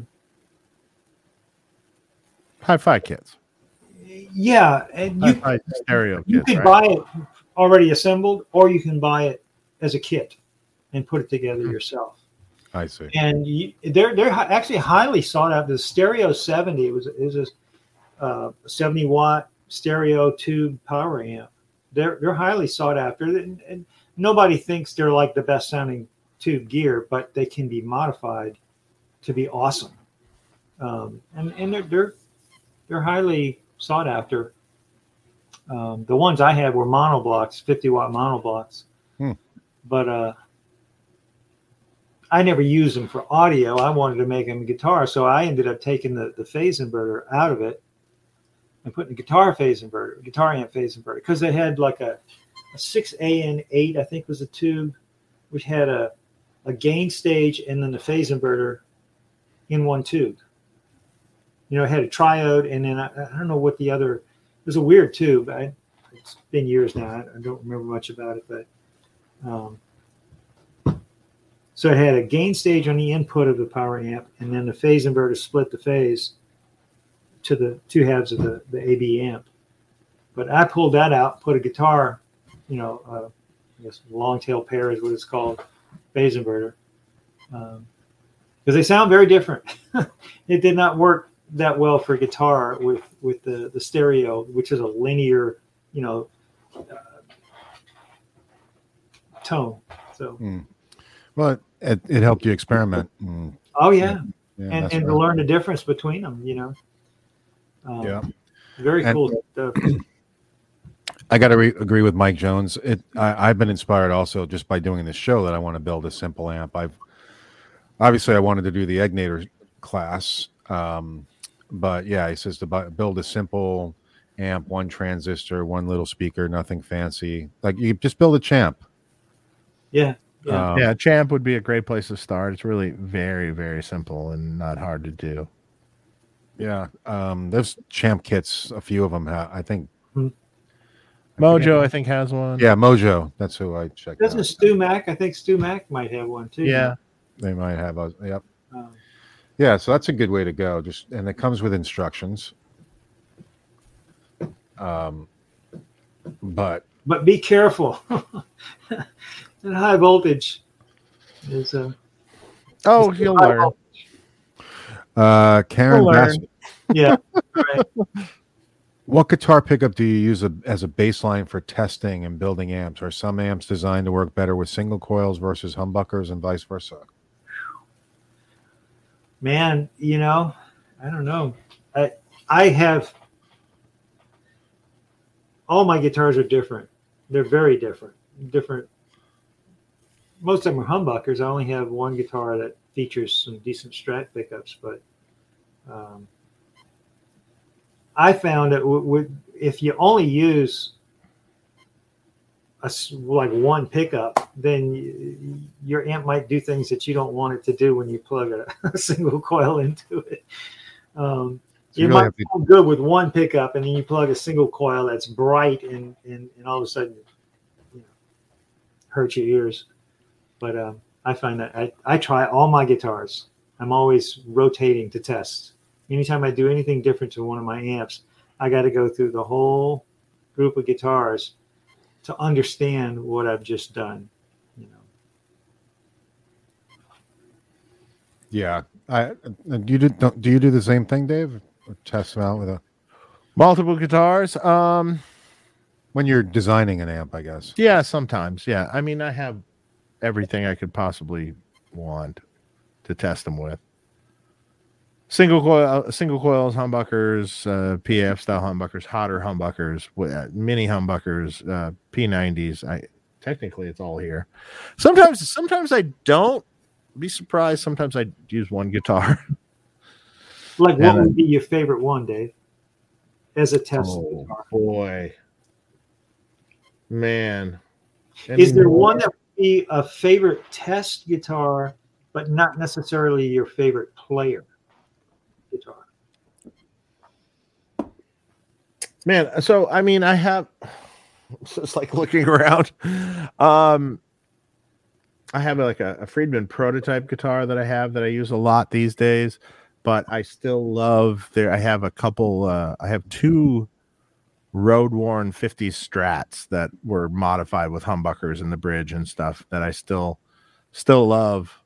S3: Hi-fi kits.
S2: Yeah, and
S3: Hi-fi stereo
S2: you
S3: kits,
S2: could
S3: right?
S2: buy it already assembled, or you can buy it as a kit and put it together yourself.
S1: I see.
S2: And they're actually highly sought after. The Stereo 70 is a 70-watt stereo tube power amp. They're highly sought after, and nobody thinks they're like the best sounding tube gear, but they can be modified to be awesome. And they're highly sought after. The ones I had were monoblocks, 50-watt monoblocks, but I never used them for audio. I wanted to make them guitar, so I ended up taking the phase inverter out of it and putting a guitar amp phase inverter, because they had like a 6AN8, I think was a tube, which had a gain stage and then the phase inverter in one tube. You know, it had a triode, and then I don't know what the other. It was a weird tube. It's been years now. I don't remember much about it, but so it had a gain stage on the input of the power amp, and then the phase inverter split the phase to the two halves of the AB amp. But I pulled that out, put a guitar, I guess long tail pair is what it's called, phase inverter, because they sound very different. It did not work that well for guitar with the stereo, which is a linear, tone. So,
S1: well, it helped you experiment.
S2: Oh yeah,
S1: yeah
S2: and to learn the difference between them.
S1: Yeah,
S2: very cool stuff.
S1: I got to agree with Mike Jones. I've been inspired also just by doing this show that I want to build a simple amp. I wanted to do the Egnator class. But yeah, he says to build a simple amp, one transistor, one little speaker, nothing fancy. Like you just build a Champ.
S2: Yeah.
S3: Champ would be a great place to start. It's really very, very simple and not hard to do. Yeah.
S1: There's Champ kits. A few of them I think.
S3: Mojo, I think, has one.
S1: Yeah, Mojo. That's who I checked.
S2: Doesn't Stu Mac? I think Stu Mac might have one too.
S3: Yeah.
S1: They might have. Yep. Yeah, so that's a good way to go. And it comes with instructions. But
S2: be careful. That high voltage is
S3: you'll learn.
S1: Karen Bassett.
S2: Yeah. Right.
S1: What guitar pickup do you use as a baseline for testing and building amps? Are some amps designed to work better with single coils versus humbuckers and vice versa?
S2: Man, I don't know. I have all my guitars are different. They're very different. Most of them are humbuckers. I only have one guitar that features some decent Strat pickups, but I found that if you only use like one pickup, then your amp might do things that you don't want it to do when you plug a single coil into it. You might feel good with one pickup, and then you plug a single coil that's bright, and all of a sudden, hurt your ears. But I find that I try all my guitars. I'm always rotating to test. Anytime I do anything different to one of my amps, I got to go through the whole group of guitars to understand what I've just done.
S1: Yeah. Do you do the same thing, Dave? Or test them out with
S3: multiple guitars?
S1: When you're designing an amp, I guess.
S3: Yeah, sometimes. Yeah. I mean, I have everything I could possibly want to test them with. Single coils, humbuckers, PF style humbuckers, hotter humbuckers, mini humbuckers, P90s. Technically it's all here. Sometimes I don't. Be surprised. Sometimes I use one guitar.
S2: Like, what would be your favorite one, Dave? As a test
S3: guitar? Boy, man,
S2: is there one that would be a favorite test guitar, but not necessarily your favorite player guitar?
S3: Man, so I mean, I have. It's like looking around. I have like a Friedman prototype guitar that I use a lot these days, but I still love there. I have a couple. I have two road worn 50 Strats that were modified with humbuckers in the bridge and stuff that I still love.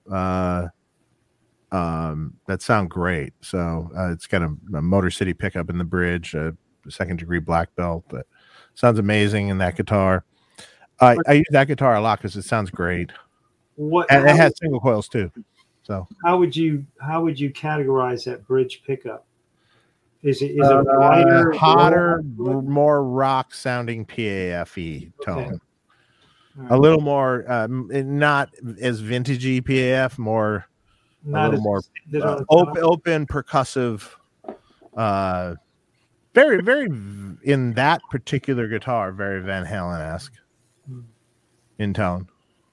S3: That sound great. So it's got a Motor City pickup in the bridge, a second degree black belt that sounds amazing in that guitar. I use that guitar a lot because it sounds great. And it has single coils too. So
S2: how would you categorize that bridge pickup? Is it lighter,
S3: hotter, more rock sounding PAFE tone?
S2: Okay. Right.
S3: A little more, not as vintagey PAF, more,
S2: Not
S3: a little more open, percussive. Very, very in that particular guitar, very Van Halen-esque in tone.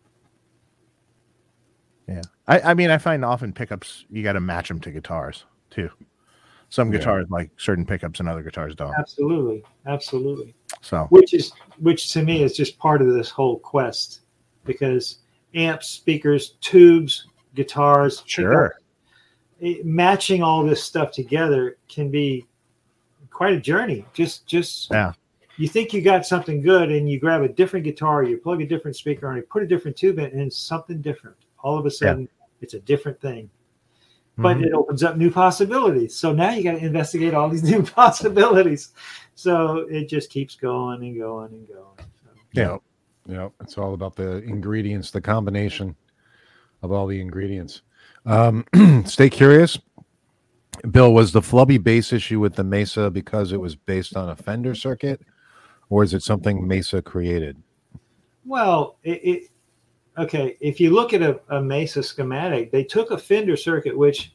S3: Yeah, I mean, I find often pickups you got to match them to guitars too. Some guitars like certain pickups and other guitars don't.
S2: Absolutely.
S3: So,
S2: which to me is just part of this whole quest, because amps, speakers, tubes, guitars,
S3: sure,
S2: matching all this stuff together can be quite a journey. Just
S3: yeah.
S2: You think you got something good, and you grab a different guitar, you plug a different speaker on, you put a different tube in, and it's something different. All of a sudden, it's a different thing. But it opens up new possibilities. So now you got to investigate all these new possibilities. So it just keeps going and going and going. So.
S1: Yeah. It's all about the ingredients, the combination of all the ingredients. Stay curious. Bill, was the flubby bass issue with the Mesa because it was based on a Fender circuit, or is it something Mesa created?
S2: Well, okay, if you look at a Mesa schematic, they took a Fender circuit, which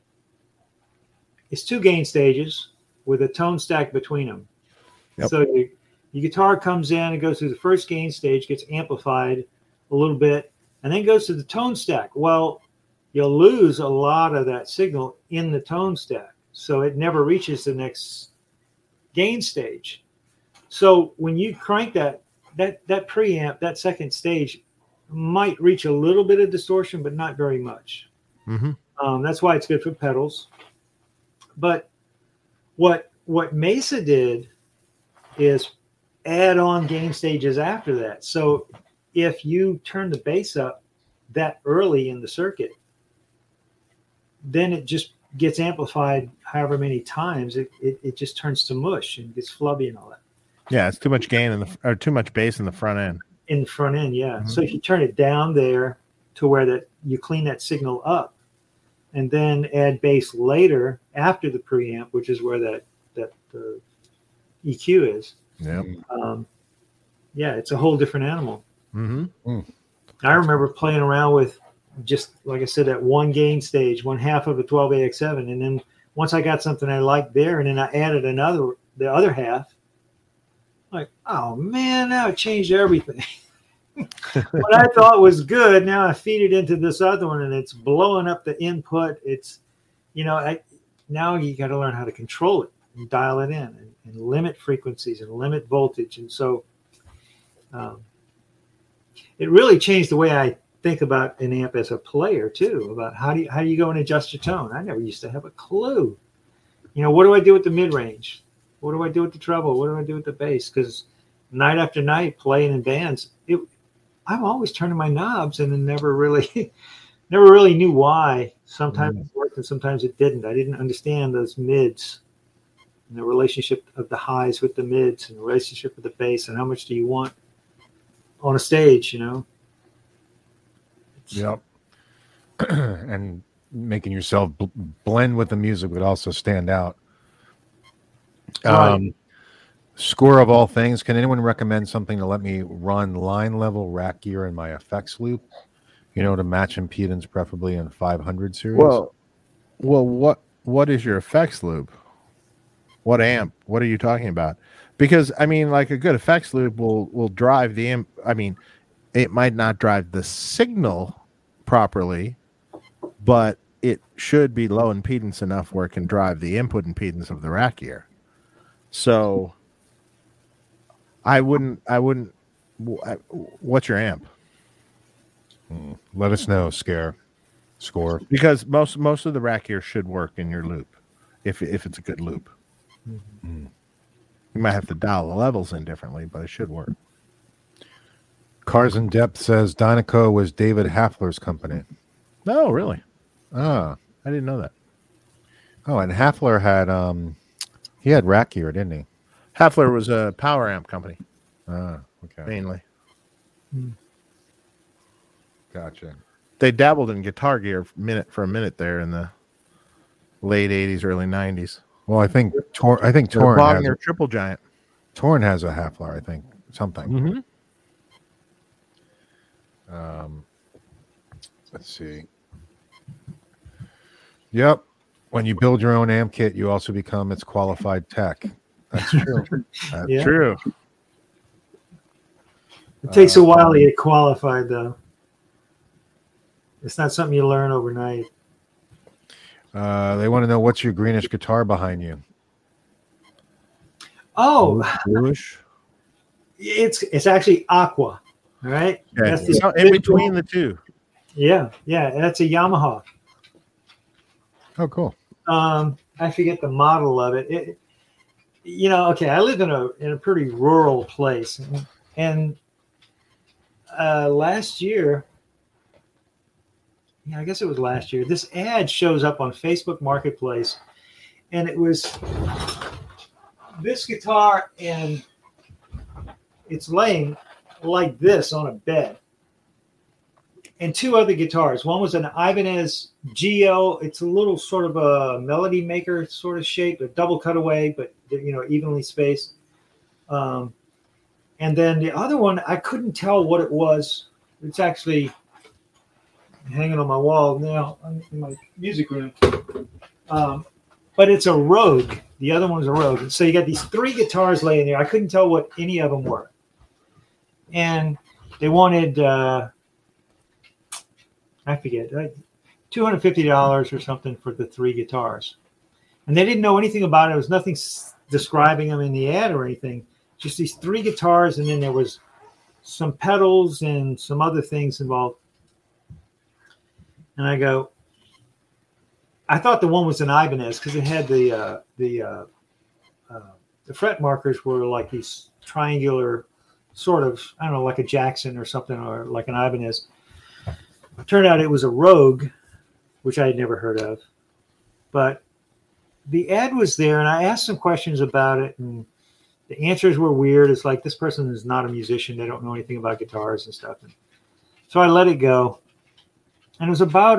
S2: is 2 gain stages with a tone stack between them. Yep. So your guitar comes in and goes through the first gain stage, gets amplified a little bit, and then goes to the tone stack. Well, you'll lose a lot of that signal in the tone stack, so it never reaches the next gain stage. So when you crank that preamp, that second stage might reach a little bit of distortion, but not very much. That's why it's good for pedals. But what Mesa did is add on gain stages after that. So if you turn the bass up that early in the circuit, then it just gets amplified however many times. It just turns to mush and gets flubby and all that.
S3: Yeah, it's too much gain or too much bass in the front end.
S2: In the front end, yeah. So if you turn it down there to where you clean that signal up, and then add bass later after the preamp, which is where that EQ is.
S3: Yeah.
S2: It's a whole different animal. I remember playing around with, just like I said, that one gain stage, one half of a 12AX7, and then once I got something I liked there, and then I added the other half. Like, oh man, now it changed everything. What I thought was good, now I feed it into this other one, and it's blowing up the input. It's, now you got to learn how to control it and dial it in and limit frequencies and limit voltage. And so it really changed the way I think about an amp as a player too, about how do you go and adjust your tone. I never used to have a clue. What do I do with the mid-range? What do I do with the treble? What do I do with the bass? Because night after night playing in bands, I'm always turning my knobs and then never really knew why. Sometimes it worked and sometimes it didn't. I didn't understand those mids and the relationship of the highs with the mids and the relationship with the bass and how much do you want on a stage,
S1: Yep. And making yourself blend with the music would also stand out. Score of all things. Can anyone recommend something to let me run line level rack gear in my effects loop? To match impedance, preferably in 500 series.
S3: Well, what is your effects loop? What amp? What are you talking about? Because I mean, like a good effects loop will drive the amp. I mean, it might not drive the signal properly, but it should be low impedance enough where it can drive the input impedance of the rack gear. So I wouldn't. What's your amp?
S1: Let us know, Score.
S3: Because most of the rack gear should work in your loop, if it's a good loop.
S1: Mm.
S3: You might have to dial the levels in differently, but it should work.
S1: Cars in Depth says Dynaco was David Hafler's company.
S3: No, really?
S1: Ah,
S3: I didn't know that.
S1: oh, and Hafler had he had rack gear, didn't he?
S3: Hafler was a power amp company,
S1: Ah, okay,
S3: mainly.
S1: gotcha.
S3: They dabbled in guitar gear for a minute there in the late 80s, early 90s.
S1: Well, I think Torn has
S3: Bogner Triple Giant.
S1: Torn has a Hafler, I think, something.
S3: Mm-hmm.
S1: Let's see. Yep. When you build your own amp kit, you also become its qualified tech. That's true. That's
S2: Yeah.
S3: True.
S2: It takes a while to get qualified, though. It's not something you learn overnight.
S1: They want to know what's your greenish guitar behind you.
S2: Oh,
S3: Bluish.
S2: it's actually Aqua. All right.
S3: Okay.
S2: That's the-
S3: So in between the two.
S2: Yeah, that's a Yamaha.
S1: Oh, cool.
S2: I forget the model of it. Okay, I live in a pretty rural place, and last year, I guess it was last year, this ad shows up on Facebook Marketplace, and it was this guitar, and it's laying like this on a bed. And two other guitars. One was an Ibanez Geo. It's a little sort of a melody maker sort of shape, a double cutaway, but evenly spaced. And then the other one, I couldn't tell what it was. It's actually hanging on my wall now in my music room. But it's a Rogue. The other one's a Rogue. So you got these three guitars laying there. I couldn't tell what any of them were. And they wanted... I forget, $250 or something for the three guitars. And they didn't know anything about it. There was nothing describing them in the ad or anything. Just these three guitars, and then there was some pedals and some other things involved. And I thought the one was an Ibanez because it had the fret markers were like these triangular sort of, I don't know, like a Jackson or something, or like an Ibanez. Turned out it was a Rogue, which I had never heard of. But the ad was there, and I asked some questions about it, and the answers were weird. It's like, this person is not a musician. They don't know anything about guitars and stuff. And so I let it go. And it was about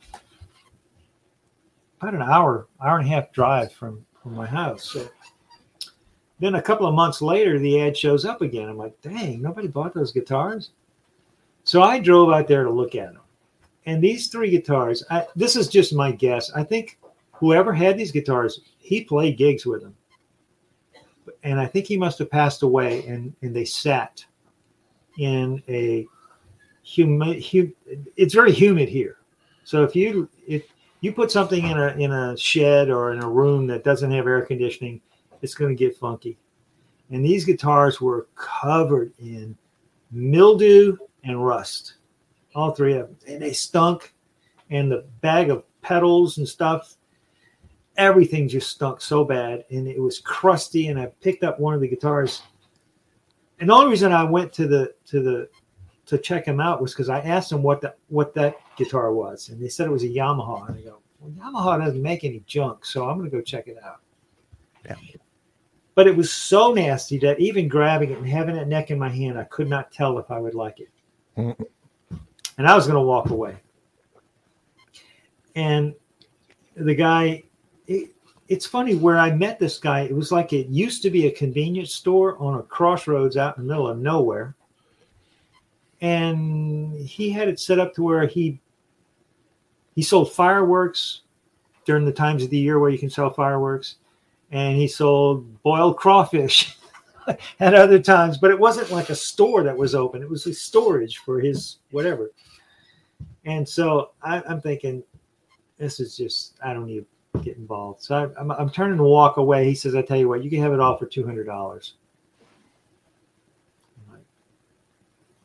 S2: an hour and a half drive from my house. So then a couple of months later, the ad shows up again. I'm like, dang, nobody bought those guitars? So I drove out there to look at them. And these three guitars, this is just my guess. I think whoever had these guitars, he played gigs with them. And I think he must have passed away, and they sat in a it's very humid here. So if you put something in a shed or in a room that doesn't have air conditioning, it's going to get funky. And these guitars were covered in mildew and rust. All three of them. And they stunk. And the bag of pedals and stuff, everything just stunk so bad. And it was crusty. And I picked up one of the guitars. And the only reason I went to check them out was because I asked them what that guitar was. And they said it was a Yamaha. And I go, well, Yamaha doesn't make any junk, so I'm going to go check it out.
S3: Yeah.
S2: But it was so nasty that even grabbing it and having that neck in my hand, I could not tell if I would like it.
S1: Mm.
S2: And I was going to walk away. And the guy, it's funny, where I met this guy, it was like it used to be a convenience store on a crossroads out in the middle of nowhere. And he had it set up to where he sold fireworks during the times of the year where you can sell fireworks. And he sold boiled crawfish at other times, but it wasn't like a store that was open. It was a storage for his whatever. And so I'm thinking, this is just, I don't need to get involved. So I'm turning to walk away. He says, I tell you what, you can have it all for $200.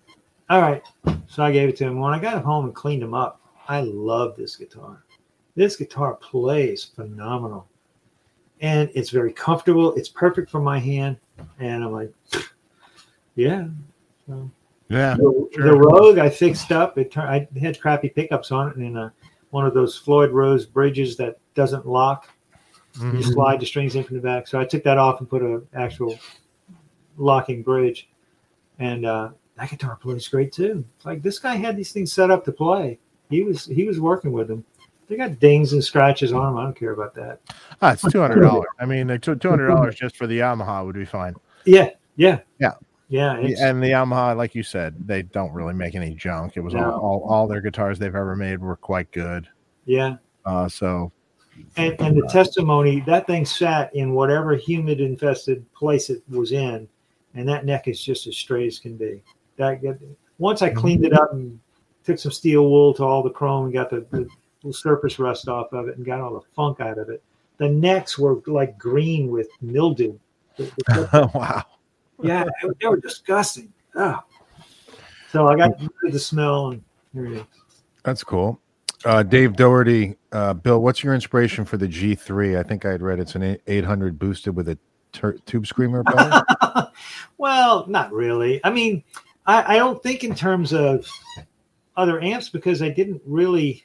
S2: All right. So I gave it to him. When I got him home and cleaned him up, I love this guitar. This guitar plays phenomenal. And it's very comfortable. It's perfect for my hand. And I'm like, yeah. So
S3: Yeah.
S2: the Rogue I fixed up. I had crappy pickups on it, and one of those Floyd Rose bridges that doesn't lock. You slide the strings in from the back. So I took that off and put an actual locking bridge. And that guitar plays great too. Like, this guy had these things set up to play. He was working with them. They got dings and scratches on them. I don't care about that.
S3: It's $200. I mean, $200 just for the Yamaha would be fine.
S2: Yeah.
S3: And
S2: The
S3: Yamaha, like you said, they don't really make any junk. It was all their guitars they've ever made were quite good.
S2: Yeah.
S3: So.
S2: And the testimony, that thing sat in whatever humid infested place it was in, and that neck is just as straight as can be. Once I cleaned it up and took some steel wool to all the chrome and got the little surface rust off of it and got all the funk out of it, the necks were like green with mildew.
S3: Wow.
S2: Yeah, they were disgusting. Oh. So I got the smell, and here it is.
S1: That's cool. Dave Doherty, Bill, what's your inspiration for the G3? I think I had read it's an 800 boosted with a tube screamer pedal.
S2: Well, not really. I mean, I don't think in terms of other amps, because I didn't really.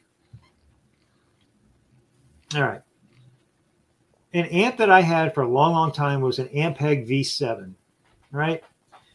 S2: All right. An amp that I had for a long, long time was an Ampeg V7, right?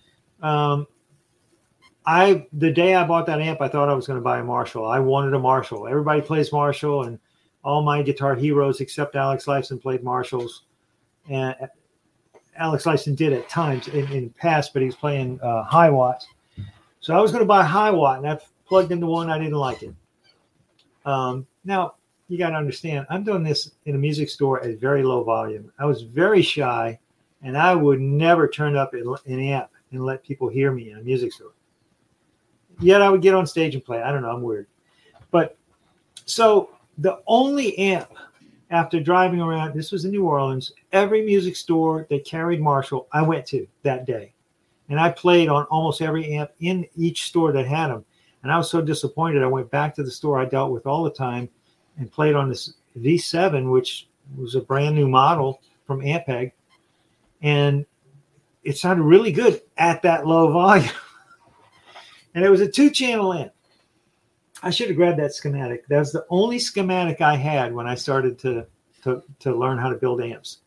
S2: The day I bought that amp, I thought I was going to buy a Marshall. I wanted a Marshall. Everybody plays Marshall, and all my guitar heroes except Alex Lifeson played Marshalls. And Alex Lifeson did at times in the past, but he was playing high watts. So I was going to buy a high watt, and I plugged into one. I didn't like it. Now, you got to understand, I'm doing this in a music store at very low volume. I was very shy, and I would never turn up an amp and let people hear me in a music store. Yet I would get on stage and play. I don't know. I'm weird. But so the only amp after driving around, this was in New Orleans, every music store that carried Marshall, I went to that day. And I played on almost every amp in each store that had them. And I was so disappointed. I went back to the store I dealt with all the time and played on this V7, which was a brand new model from Ampeg. And it sounded really good at that low volume. And it was a 2-channel amp. I should have grabbed that schematic. That was the only schematic I had when I started to learn how to build amps.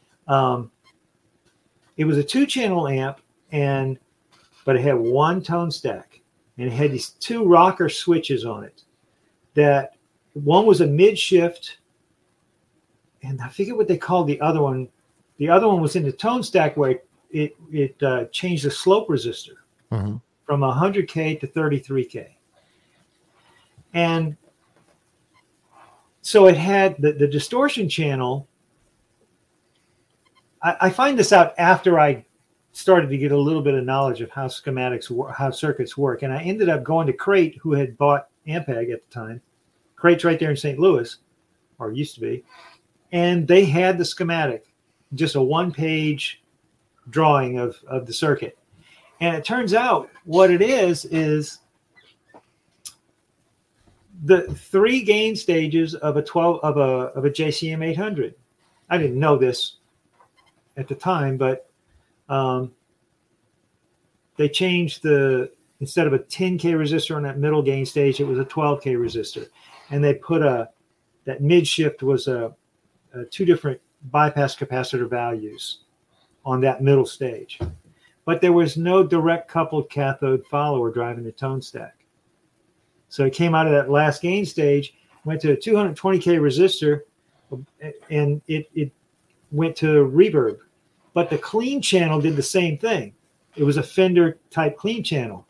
S2: It was a 2-channel amp, but it had one tone stack, and it had these 2 rocker switches on it. That one was a mid shift, and I forget what they called the other one. The other one was in the tone stack where it changed the slope resistor. Mm-hmm. From 100K to 33K. And so it had the distortion channel. I find this out after I started to get a little bit of knowledge of how how circuits work. And I ended up going to Crate, who had bought Ampeg at the time. Crate's right there in St. Louis, or used to be. And they had the schematic, just a 1-page drawing of the circuit. And it turns out what it is the 3 gain stages of a JCM 800. I didn't know this at the time, but they changed instead of a 10K resistor on that middle gain stage, it was a 12K resistor, and they put that mid shift was a 2 different bypass capacitor values on that middle stage. But there was no direct coupled cathode follower driving the tone stack. So it came out of that last gain stage, went to a 220K resistor, and it went to reverb. But the clean channel did the same thing. It was a Fender type clean channel.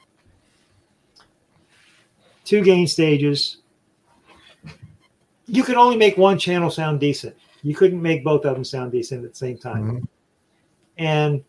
S2: 2 gain stages. You could only make one channel sound decent. You couldn't make both of them sound decent at the same time. Mm-hmm. And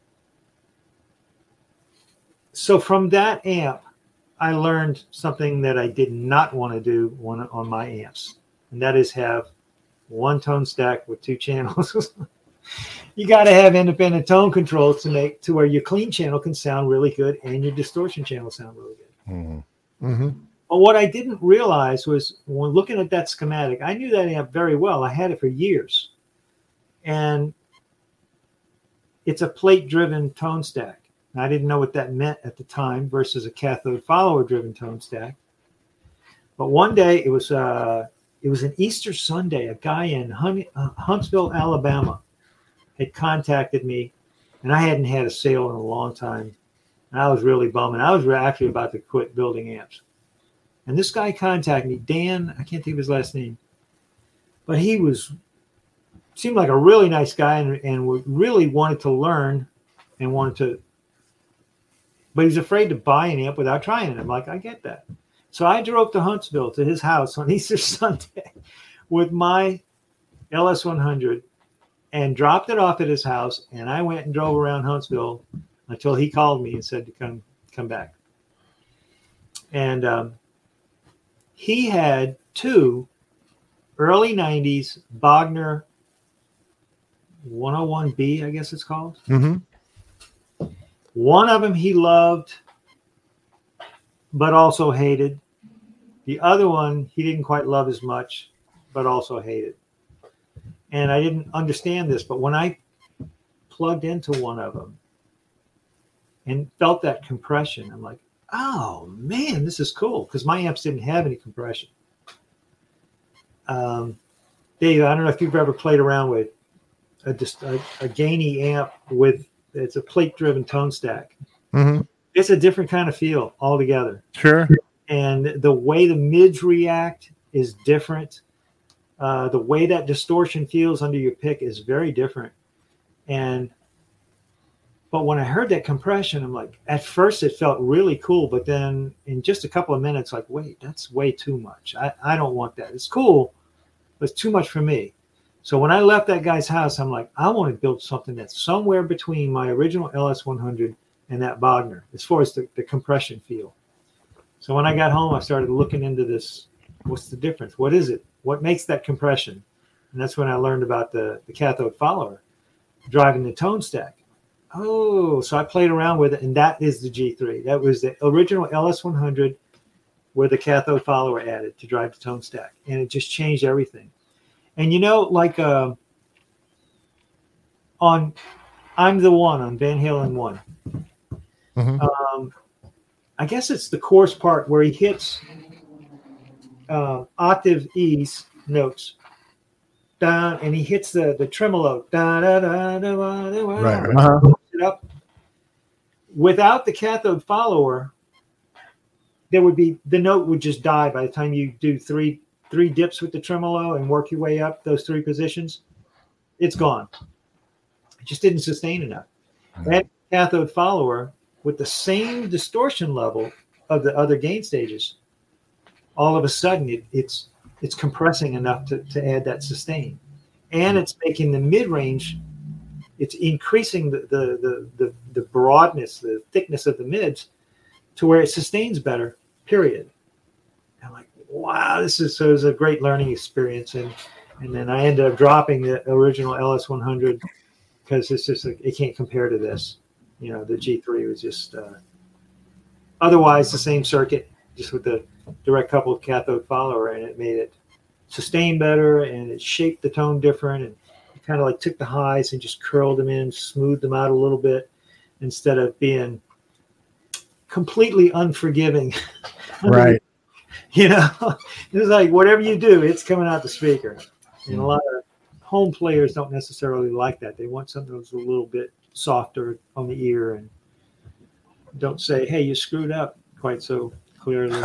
S2: so from that amp, I learned something that I did not want to do on my amps, and that is have one tone stack with 2 channels. you got to have independent tone controls to make to where your clean channel can sound really good and your distortion channel sound really good.
S1: Mm-hmm.
S3: Mm-hmm.
S2: But what I didn't realize was when looking at that schematic, I knew that amp very well. I had it for years. And it's a plate-driven tone stack. And I didn't know what that meant at the time versus a cathode follower-driven tone stack. But one day, it was an Easter Sunday. A guy in Huntsville, Alabama, had contacted me, and I hadn't had a sale in a long time. And I was really bumming. I was actually about to quit building amps. And this guy contacted me, Dan, I can't think of his last name, but he seemed like a really nice guy and really wanted to learn and but he was afraid to buy an amp without trying it. I'm like, I get that. So I drove to Huntsville to his house on Easter Sunday with my LS100 and dropped it off at his house. And I went and drove around Huntsville until he called me and said to come back. And he had two early 90s Bogner 101B, I guess it's called.
S3: Mm-hmm.
S2: One of them he loved, but also hated. The other one he didn't quite love as much, but also hated. And I didn't understand this, but when I plugged into one of them and felt that compression, I'm like, oh man, this is cool, because my amps didn't have any compression. Dave, I don't know if you've ever played around with a gainy amp it's a plate-driven tone stack.
S3: Mm-hmm.
S2: It's a different kind of feel altogether.
S3: Sure.
S2: And the way the mids react is different. The way that distortion feels under your pick is very different. But when I heard that compression, I'm like, at first it felt really cool, but then in just a couple of minutes, like, wait, that's way too much. I don't want that. It's cool, but it's too much for me. So when I left that guy's house, I'm like, I want to build something that's somewhere between my original LS100 and that Bogner, as far as the compression feel. So when I got home, I started looking into this. What's the difference? What is it? What makes that compression? And that's when I learned about the cathode follower driving the tone stack. Oh, so I played around with it, and that is the G3. That was the original LS100 with the cathode follower added to drive the tone stack, and it just changed everything. And like on I'm the One on Van Halen 1.
S3: Mm-hmm.
S2: I guess it's the chorus part where he hits octave E's notes down, and he hits the tremolo.
S3: Right. Uh-huh.
S2: It up. Without the cathode follower, the note would just die by the time you do three dips with the tremolo and work your way up those three positions. It's gone. It just didn't sustain enough. That cathode follower with the same distortion level of the other gain stages, all of a sudden it's compressing enough to add that sustain, and it's making the mid-range. It's increasing the broadness, the thickness of the mids, to where it sustains better. Period. I'm like, wow, this is a great learning experience, and then I ended up dropping the original LS100 because it's just it can't compare to this. The G3 was just otherwise the same circuit, just with the direct coupled cathode follower, and it made it sustain better, and it shaped the tone different, and it kind of like took the highs and just curled them in, smoothed them out a little bit, instead of being completely unforgiving.
S3: Right.
S2: It was like whatever you do, it's coming out the speaker. And a lot of home players don't necessarily like that. They want something that's a little bit softer on the ear, and don't say, hey, you screwed up quite so clearly.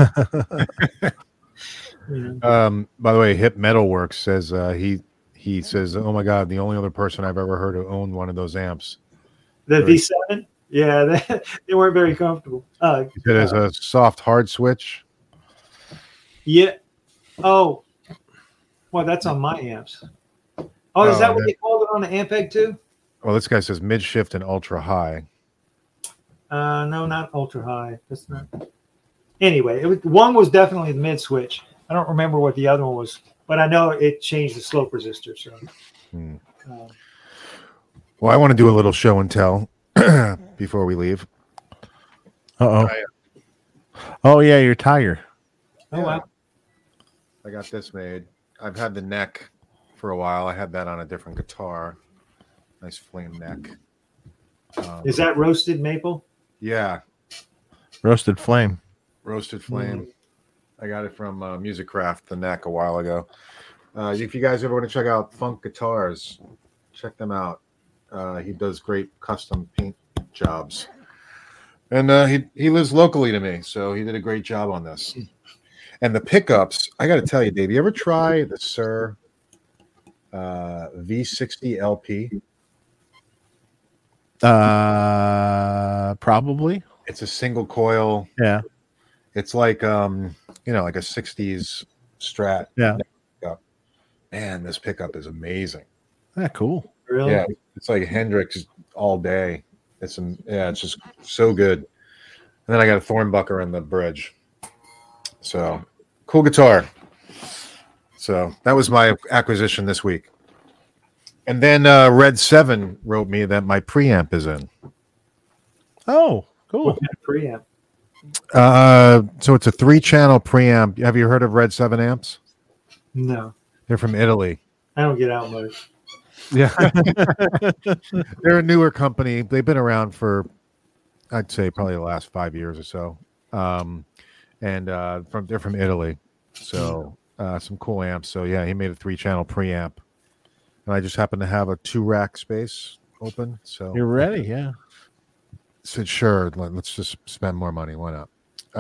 S1: By the way, Hip Metalworks says he says, oh my God, the only other person I've ever heard who owned one of those amps.
S2: The V7? Yeah, they weren't very comfortable.
S1: It has a soft hard switch.
S2: Yeah. Oh, well, that's on my amps. Oh, is that what they called it on the Ampeg too?
S1: Well, this guy says mid shift and ultra high.
S2: No, not ultra high. That's not. Anyway, one was definitely the mid switch. I don't remember what the other one was, but I know it changed the slope resistor. So,
S1: Well, I want to do a little show and tell before we leave.
S3: Uh-oh. Oh, yeah, your tire.
S2: Oh, wow.
S1: I got this made. I've had the neck for a while. I had that on a different guitar. Nice flame neck.
S2: Is that roasted maple?
S1: Yeah,
S3: Roasted flame.
S1: roasted flame. I got it from Music Craft, the neck, a while ago. If you guys ever want to check out Funk Guitars, check them out. He does great custom paint jobs. And he lives locally to me, so he did a great job on this. And the pickups, I got to tell you, Dave, you ever try the Sir V60 LP?
S3: Probably.
S1: It's a single coil.
S3: Yeah.
S1: It's like like a 60s Strat.
S3: Yeah.
S1: Pickup. Man, this pickup is amazing.
S3: Yeah, cool.
S2: Really?
S1: Yeah, it's like Hendrix all day. It's just so good. And then I got a Thornbucker in the bridge. So cool guitar. So that was my acquisition this week. And then Red 7 wrote me that my preamp is in.
S3: Oh, cool.
S2: What kind of preamp?
S1: So it's a 3-channel preamp. Have you heard of Red 7 amps?
S2: No,
S1: They're from Italy.
S2: I don't get out much.
S1: Yeah. They're a newer company. They've been around for, I'd say, probably the last 5 years or so. They're from Italy. So some cool amps. So yeah, he made a 3-channel preamp. And I just happen to have a 2-rack space open. So
S3: You're ready, yeah.
S1: said, sure, let's just spend more money. Why not?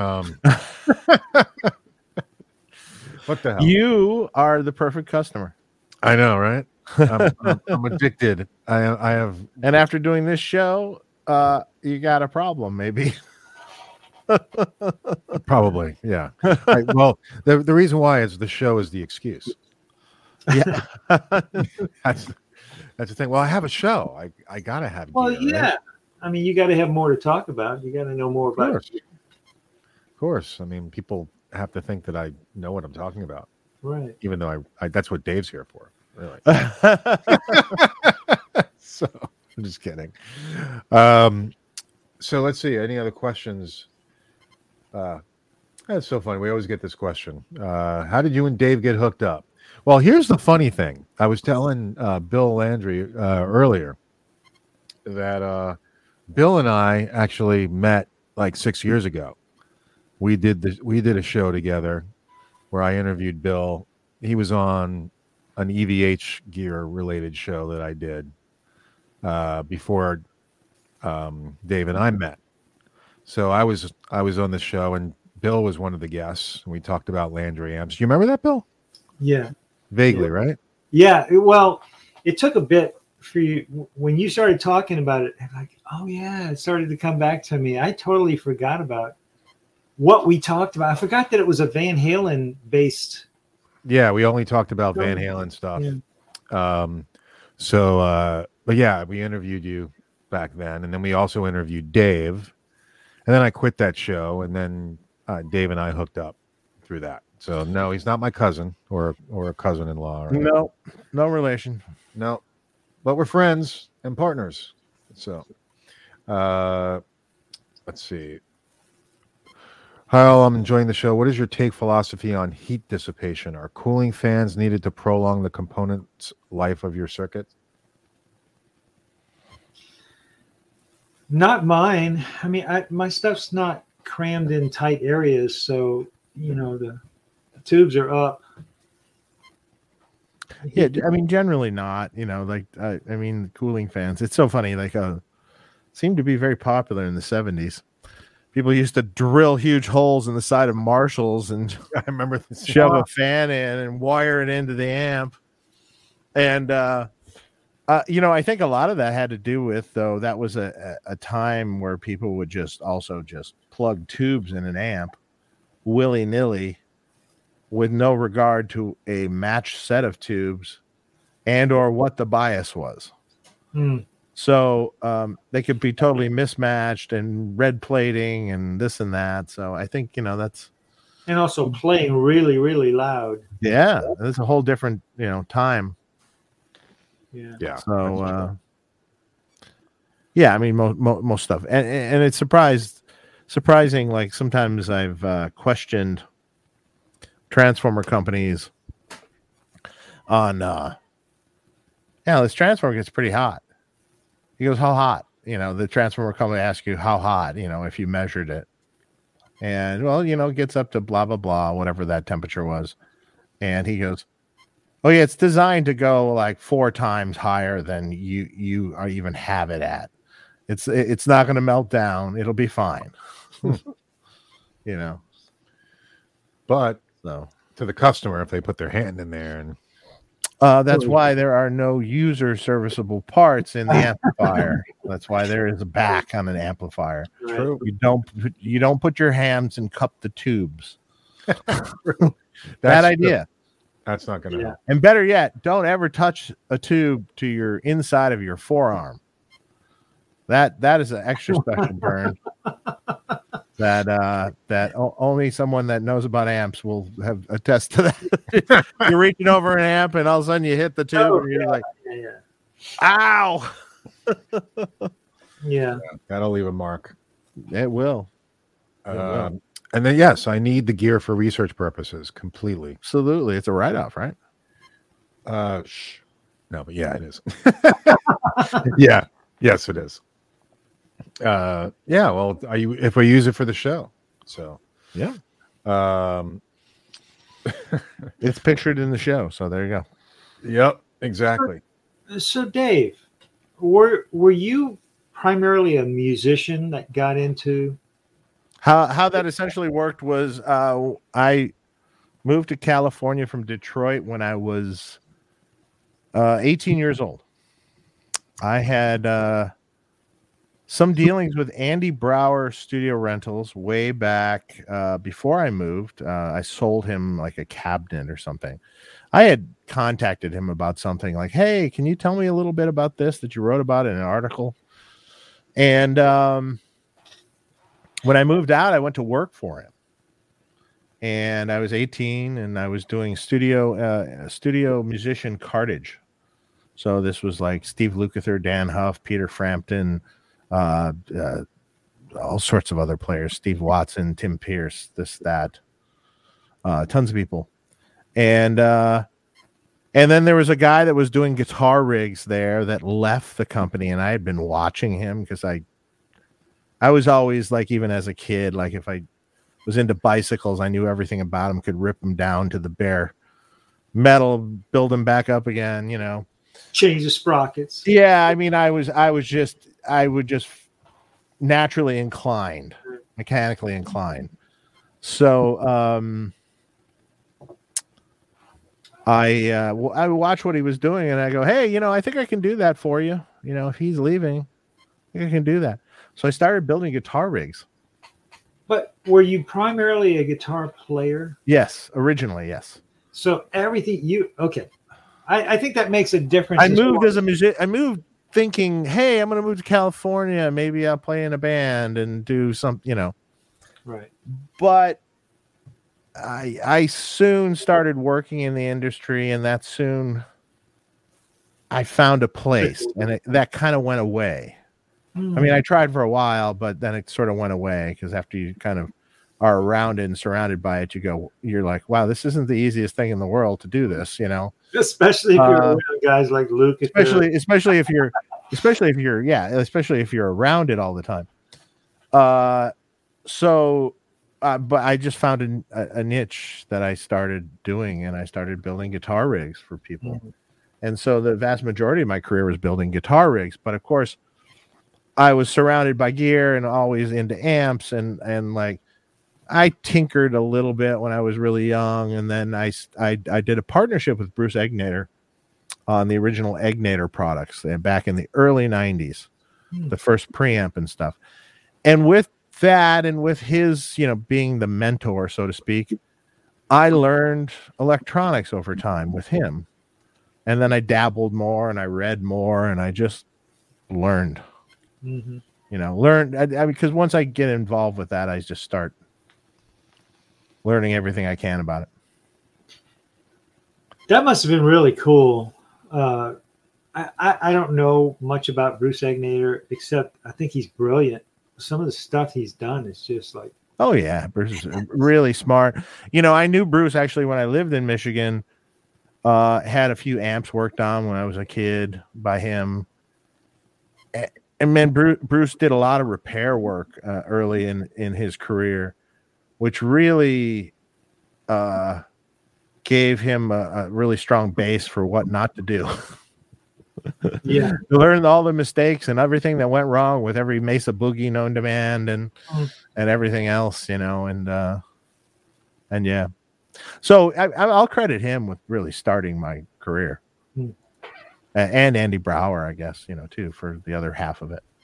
S1: What the hell?
S3: You are the perfect customer.
S1: I know, right? I'm addicted. I have,
S3: And after doing this show, you got a problem, maybe.
S1: probably, yeah. Well, the reason why is the show is the excuse.
S3: Yeah.
S1: That's the thing. Well, I have a show. I gotta have.
S2: Well,
S1: gear,
S2: yeah.
S1: right?
S2: I mean, you got to have more to talk about. You got to know more about it.
S1: Of course. I mean, people have to think that I know what I'm talking about,
S2: Right.
S1: even though I that's what Dave's here for. Really. So I'm just kidding. So let's see. Any other questions? That's so funny. We always get this question. How did you and Dave get hooked up? Well, here's the funny thing. I was telling Bill Landry earlier that Bill and I actually met like 6 years ago. We did a show together where I interviewed Bill. He was on an EVH gear related show that I did before Dave and I met. So I was on the show, and Bill was one of the guests, and we talked about Landry amps. Do you remember that, Bill?
S2: Yeah.
S1: Vaguely, right?
S2: Yeah. Well, it took a bit for you when you started talking about it. Like, oh yeah, it started to come back to me. I totally forgot about what we talked about. I forgot that it was a Van Halen based.
S1: Yeah, we only talked about Van Halen stuff.
S2: Yeah.
S1: But yeah, we interviewed you back then, and then we also interviewed Dave, and then I quit that show, and then Dave and I hooked up through that. So no, he's not my cousin or a cousin-in-law.
S3: No relation.
S1: No, but we're friends and partners. So, let's see. Kyle, I'm enjoying the show. What is your take philosophy on heat dissipation? Are cooling fans needed to prolong the component's life of your circuit?
S2: Not mine. I mean, my stuff's not crammed in tight areas, so the tubes are up.
S3: Yeah, I mean, generally not. I mean, cooling fans. It's so funny. Seemed to be very popular in the 70s. People used to drill huge holes in the side of Marshalls and
S1: I remember this.
S3: shove a fan in and wire it into the amp. And I think a lot of that had to do with, though, that was a time where people would just plug tubes in an amp willy-nilly with no regard to a matched set of tubes and or what the bias was. So they could be totally mismatched and red plating and this and that. So I think, that's.
S2: And also playing really, really loud.
S3: Yeah. That's a whole different, time.
S2: Yeah.
S1: Yeah.
S3: So, Yeah, I mean most stuff, and it's surprising. Like sometimes I've questioned transformer companies on this transformer gets pretty hot. He goes, how hot? The transformer company asks you how hot, if you measured it. And well, it gets up to blah blah blah, whatever that temperature was. And he goes, oh yeah, it's designed to go like 4 times higher than you are even have it at. It's not going to melt down. It'll be fine.
S1: But
S3: So
S1: to the customer, if they put their hand in there, and
S3: that's why there are no user serviceable parts in the amplifier. That's why there is a back on an amplifier.
S2: Right.
S1: true,
S3: You don't put your hands and cup the tubes.
S1: That's
S3: Bad idea.
S1: That's not going to help.
S3: And better yet, don't ever touch a tube to your inside of your forearm. That is an extra special burn. That only someone that knows about amps will have attest to that. You're reaching over an amp, and all of a sudden you hit the tube, and you're like,
S2: Yeah.
S3: "Ow!"
S2: Yeah.
S1: That'll leave a mark.
S3: It will.
S1: And then yes, I need the gear for research purposes completely.
S3: Absolutely, it's a write-off, right?
S1: No, but yeah, it is. Yeah, yes, it is. Yeah, well, if we use it for the show, so
S3: Yeah,
S1: it's
S3: pictured in the show, so there you go.
S1: Yep, exactly.
S2: So Dave, were you primarily a musician that got into?
S3: How that essentially worked was I moved to California from Detroit when I was 18 years old. I had some dealings with Andy Brower Studio Rentals way back before I moved. I sold him like a cabinet or something. I had contacted him about something like, hey, can you tell me a little bit about this that you wrote about in an article? And when I moved out, I went to work for him. And I was 18 and I was doing studio musician cartage. So this was like Steve Lukather, Dan Huff, Peter Frampton, all sorts of other players, Steve Watson, Tim Pierce, this, that, tons of people. And then there was a guy that was doing guitar rigs there that left the company, and I had been watching him because I was always like, even as a kid, like if I was into bicycles, I knew everything about them, could rip them down to the bare metal, build them back up again,
S2: Change the sprockets.
S3: Yeah, I mean, I would just naturally inclined, mechanically inclined. So I watched what he was doing, and I go, hey, I think I can do that for you. If he's leaving, I think I can do that. So I started building guitar rigs.
S2: But were you primarily a guitar player?
S3: Yes, originally, yes.
S2: So everything okay. I think that makes a difference.
S3: I moved as a musician. I moved thinking, hey, I'm going to move to California. Maybe I'll play in a band and do something,
S2: Right.
S3: But I soon started working in the industry, and that soon I found a place, and that kind of went away. I mean, I tried for a while, but then it sort of went away because after you kind of are around it and surrounded by it, you're like, wow, this isn't the easiest thing in the world to do this,
S2: Especially if you're around guys like Luke.
S3: Especially if you're around it all the time. But I just found a niche that I started doing, and I started building guitar rigs for people. Mm-hmm. And so the vast majority of my career was building guitar rigs, but of course I was surrounded by gear and always into amps, and like I tinkered a little bit when I was really young, and then I did a partnership with Bruce Egnater on the original Egnater products back in the early 90s, the first preamp and stuff. And with that, and with his, being the mentor, so to speak, I learned electronics over time with him. And then I dabbled more, and I read more, and I just learned. Mm-hmm. Because once I get involved with that, I just start learning everything I can about it.
S2: That must have been really cool. I don't know much about Bruce Egnater, except I think he's brilliant. Some of the stuff he's done is just like,
S3: oh yeah, Bruce is really smart. I knew Bruce actually when I lived in Michigan. Had a few amps worked on when I was a kid by him. And man, Bruce did a lot of repair work early in his career, which really gave him a really strong base for what not to do.
S2: yeah,
S3: To learn all the mistakes and everything that went wrong with every Mesa Boogie known to man and everything else, and yeah. So I'll credit him with really starting my career. And Andy Brower, I guess, too, for the other half of it.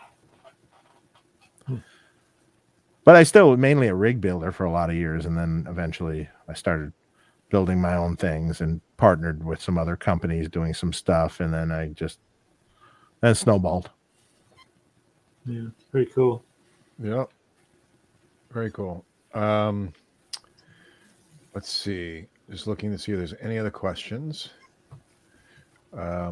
S3: But I still was mainly a rig builder for a lot of years. And then eventually I started building my own things and partnered with some other companies doing some stuff. And then then snowballed.
S2: Yeah, pretty cool.
S1: Yep. Very cool. Let's see. Just looking to see if there's any other questions. I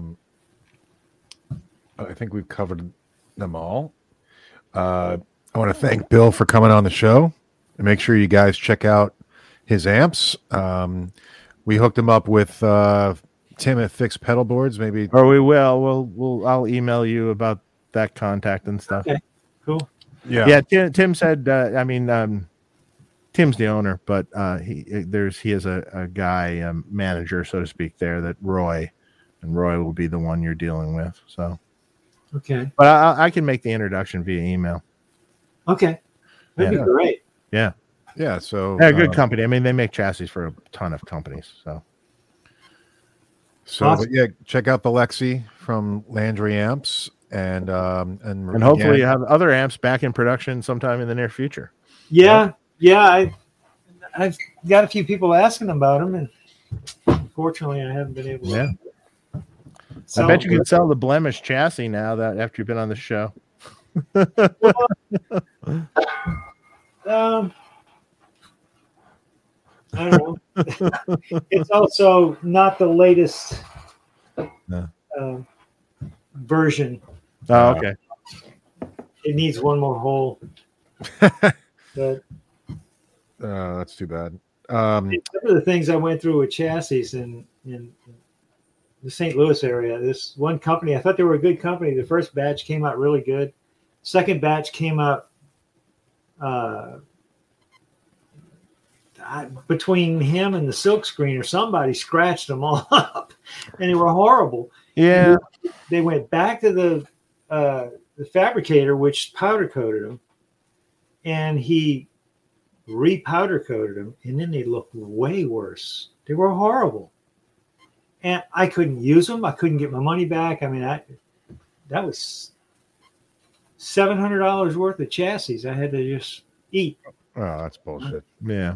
S1: think we've covered them all. I want to thank Bill for coming on the show. And make sure you guys check out his amps. We hooked him up with Tim at Fixed Pedal Boards. Maybe,
S3: or we will. I'll email you about that contact and stuff.
S2: Okay, cool.
S3: Yeah. Tim said. Tim's the owner, but he has a guy manager, so to speak, there that Roy will be the one you're dealing with. So,
S2: okay,
S3: but I can make the introduction via email.
S2: Okay, that'd be great.
S3: Yeah.
S1: So
S3: good company. I mean, they make chassis for a ton of companies. So
S1: awesome. But yeah, check out the Lexi from Landry Amps, and
S3: hopefully you have other amps back in production sometime in the near future.
S2: Yeah. Yep. Yeah, I've got a few people asking about them, and unfortunately, I haven't been able to.
S3: Yeah. I bet you could sell the Blemish chassis now that after you've been on the show.
S2: I don't know. It's also not the latest version.
S3: Oh, okay.
S2: It needs one more hole. But
S1: that's too bad.
S2: Some of the things I went through with chassis in the St. Louis area, this one company, I thought they were a good company. The first batch came out really good. Second batch came out between him and the silk screen, or somebody scratched them all up, and they were horrible.
S3: Yeah.
S2: They went back to the fabricator, which powder coated them, and he re-powder coated them, and then they looked way worse. They were horrible, and I couldn't use them. I couldn't get my money back. I mean, that was $700 worth of chassis I had to just eat.
S1: Oh, that's bullshit.
S3: Yeah.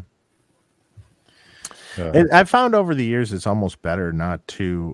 S3: I've found over the years it's almost better not to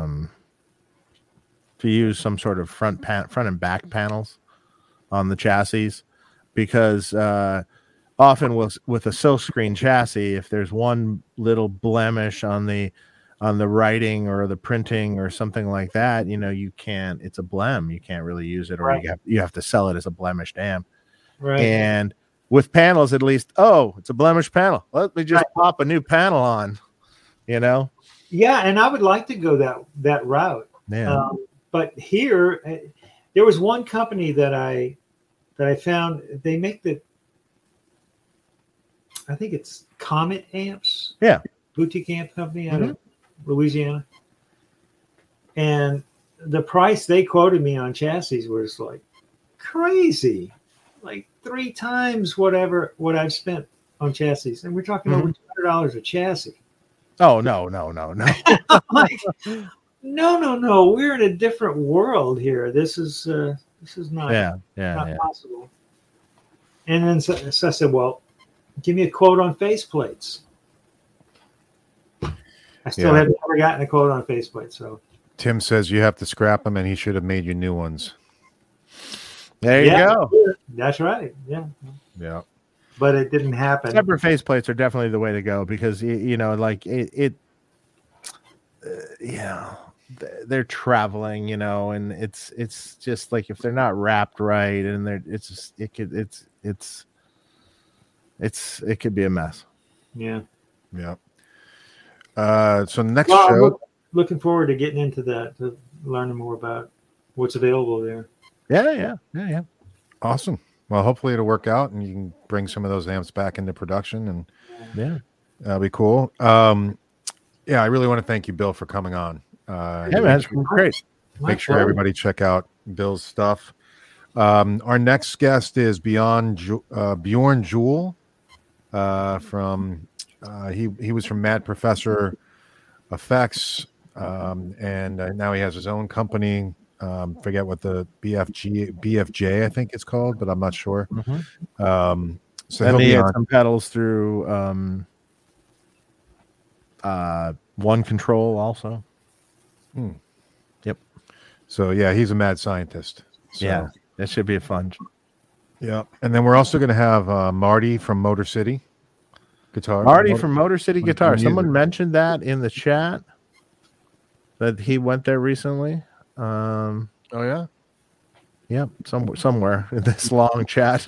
S3: use some sort of front and back panels on the chassis, because often with a silk screen chassis, if there's one little blemish on the writing or the printing or something like that, you can't. It's a blem. You can't really use it, or
S2: right.
S3: you have to sell it as a blemished amp.
S2: Right.
S3: And with panels, at least, it's a blemished panel. Let me just pop a new panel on.
S2: Yeah, and I would like to go that route.
S3: Yeah.
S2: But here, there was one company that I found. They make I think it's Comet amps.
S3: Yeah.
S2: Boutique amp company out of Louisiana. And the price they quoted me on chassis was like crazy, like 3 times what I've spent on chassis. And we're talking over $200 a chassis.
S3: Oh, no.
S2: I'm like, no. We're in a different world here. This is not, not possible. And then so I said, well, give me a quote on faceplates. I still have never gotten a quote on faceplates. So
S1: Tim says you have to scrap them, and he should have made you new ones.
S3: There you go.
S2: That's right. Yeah.
S1: Yeah.
S2: But it didn't happen.
S3: Separate faceplates are definitely the way to go, because they're traveling, you know, and it's just like if they're not wrapped right, and it could be a mess.
S2: Yeah.
S1: Yeah. So next
S2: Well, I'm
S1: show.
S2: looking forward to getting into that, to learning more about what's available there.
S3: Yeah.
S1: Awesome. Well, hopefully it'll work out and you can bring some of those amps back into production, and
S3: Yeah.
S1: that'll be cool. Yeah, I really want to thank you, Bill, for coming on.
S3: Yeah, man, it's been great.
S1: Make sure everybody check out Bill's stuff. Our next guest is Bjorn Jewell from he was from Mad Professor Effects, and now he has his own company. Forget what the BFJ I think it's called, but I'm not sure.
S3: Mm-hmm.
S1: So
S3: and
S1: he
S3: had some pedals through One Control also. Yep.
S1: So yeah, he's a mad scientist. So,
S3: yeah, that should be a fun.
S1: Yeah, and then we're also going to have Marty from Motor City Guitar.
S3: Marty from Motor City Guitar.
S1: Music.
S3: Someone mentioned that in the chat that he went there recently.
S1: Oh yeah.
S3: Yep, somewhere in this long chat.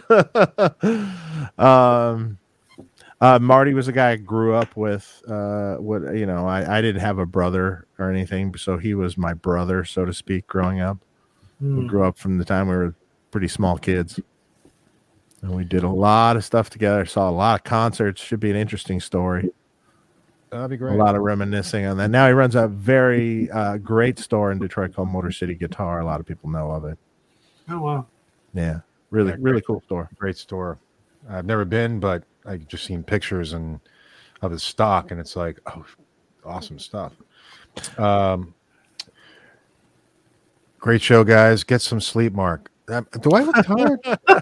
S3: Marty was a guy I grew up with. I didn't have a brother or anything, so he was my brother, so to speak, growing up. We grew up from the time we were pretty small kids. And we did a lot of stuff together, saw a lot of concerts. Should be an interesting story.
S1: That'd be great.
S3: A lot of reminiscing on that. Now he runs a very great store in Detroit called Motor City Guitar. A lot of people know of it.
S2: Oh, wow.
S3: Yeah, really cool store.
S1: Great store. I've never been, but I just seen pictures and of his stock, and it's like, oh, awesome stuff. Great show, guys. Get some sleep, Mark. Do I look tired?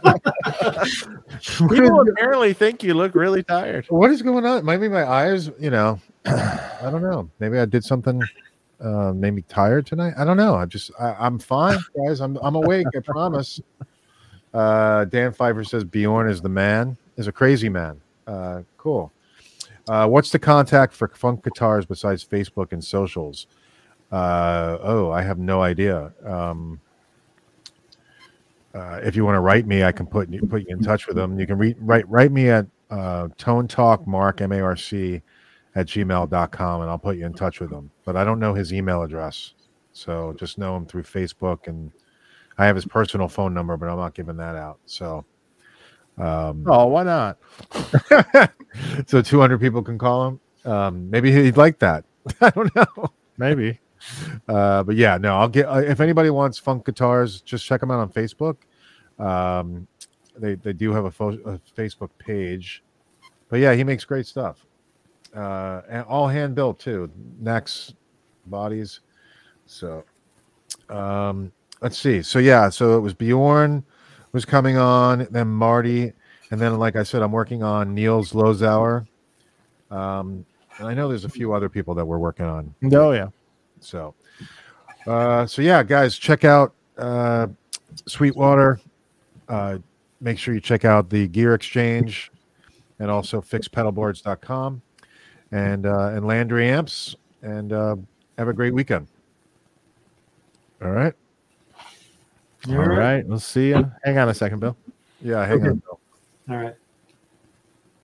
S3: People apparently think you look really tired.
S1: What is going on? Maybe my eyes, I don't know. Maybe I did something made me tired tonight. I don't know. I'm fine, guys. I'm awake, I promise. Dan Pfeiffer says Bjorn is a crazy man. Cool. What's the contact for Funk Guitars besides Facebook and socials? I have no idea. If you want to write me, I can put you in touch with them. You can write me at Tone Talk Mark MARC @gmail.com, and I'll put you in touch with him. But I don't know his email address, so just know him through Facebook, and I have his personal phone number, but I'm not giving that out. So,
S3: why not?
S1: So 200 people can call him. Maybe he'd like that. I don't know.
S3: Maybe.
S1: But yeah, no, I'll get. If anybody wants Funk Guitars, just check them out on Facebook. They do have a Facebook page. But yeah, he makes great stuff. And all hand built too. Necks, bodies. So, let's see. So yeah, so it was Bjorn was coming on, then Marty, and then like I said, I'm working on Niels Lozauer. And I know there's a few other people that we're working on.
S3: Oh yeah.
S1: So yeah, guys, check out Sweetwater. Make sure you check out the Gear Exchange and also fixpedalboards.com and Landry Amps, and have a great weekend. All right.
S3: All right. We'll see you. Hang on a second, Bill.
S1: Yeah, hang on, Bill.
S2: All right.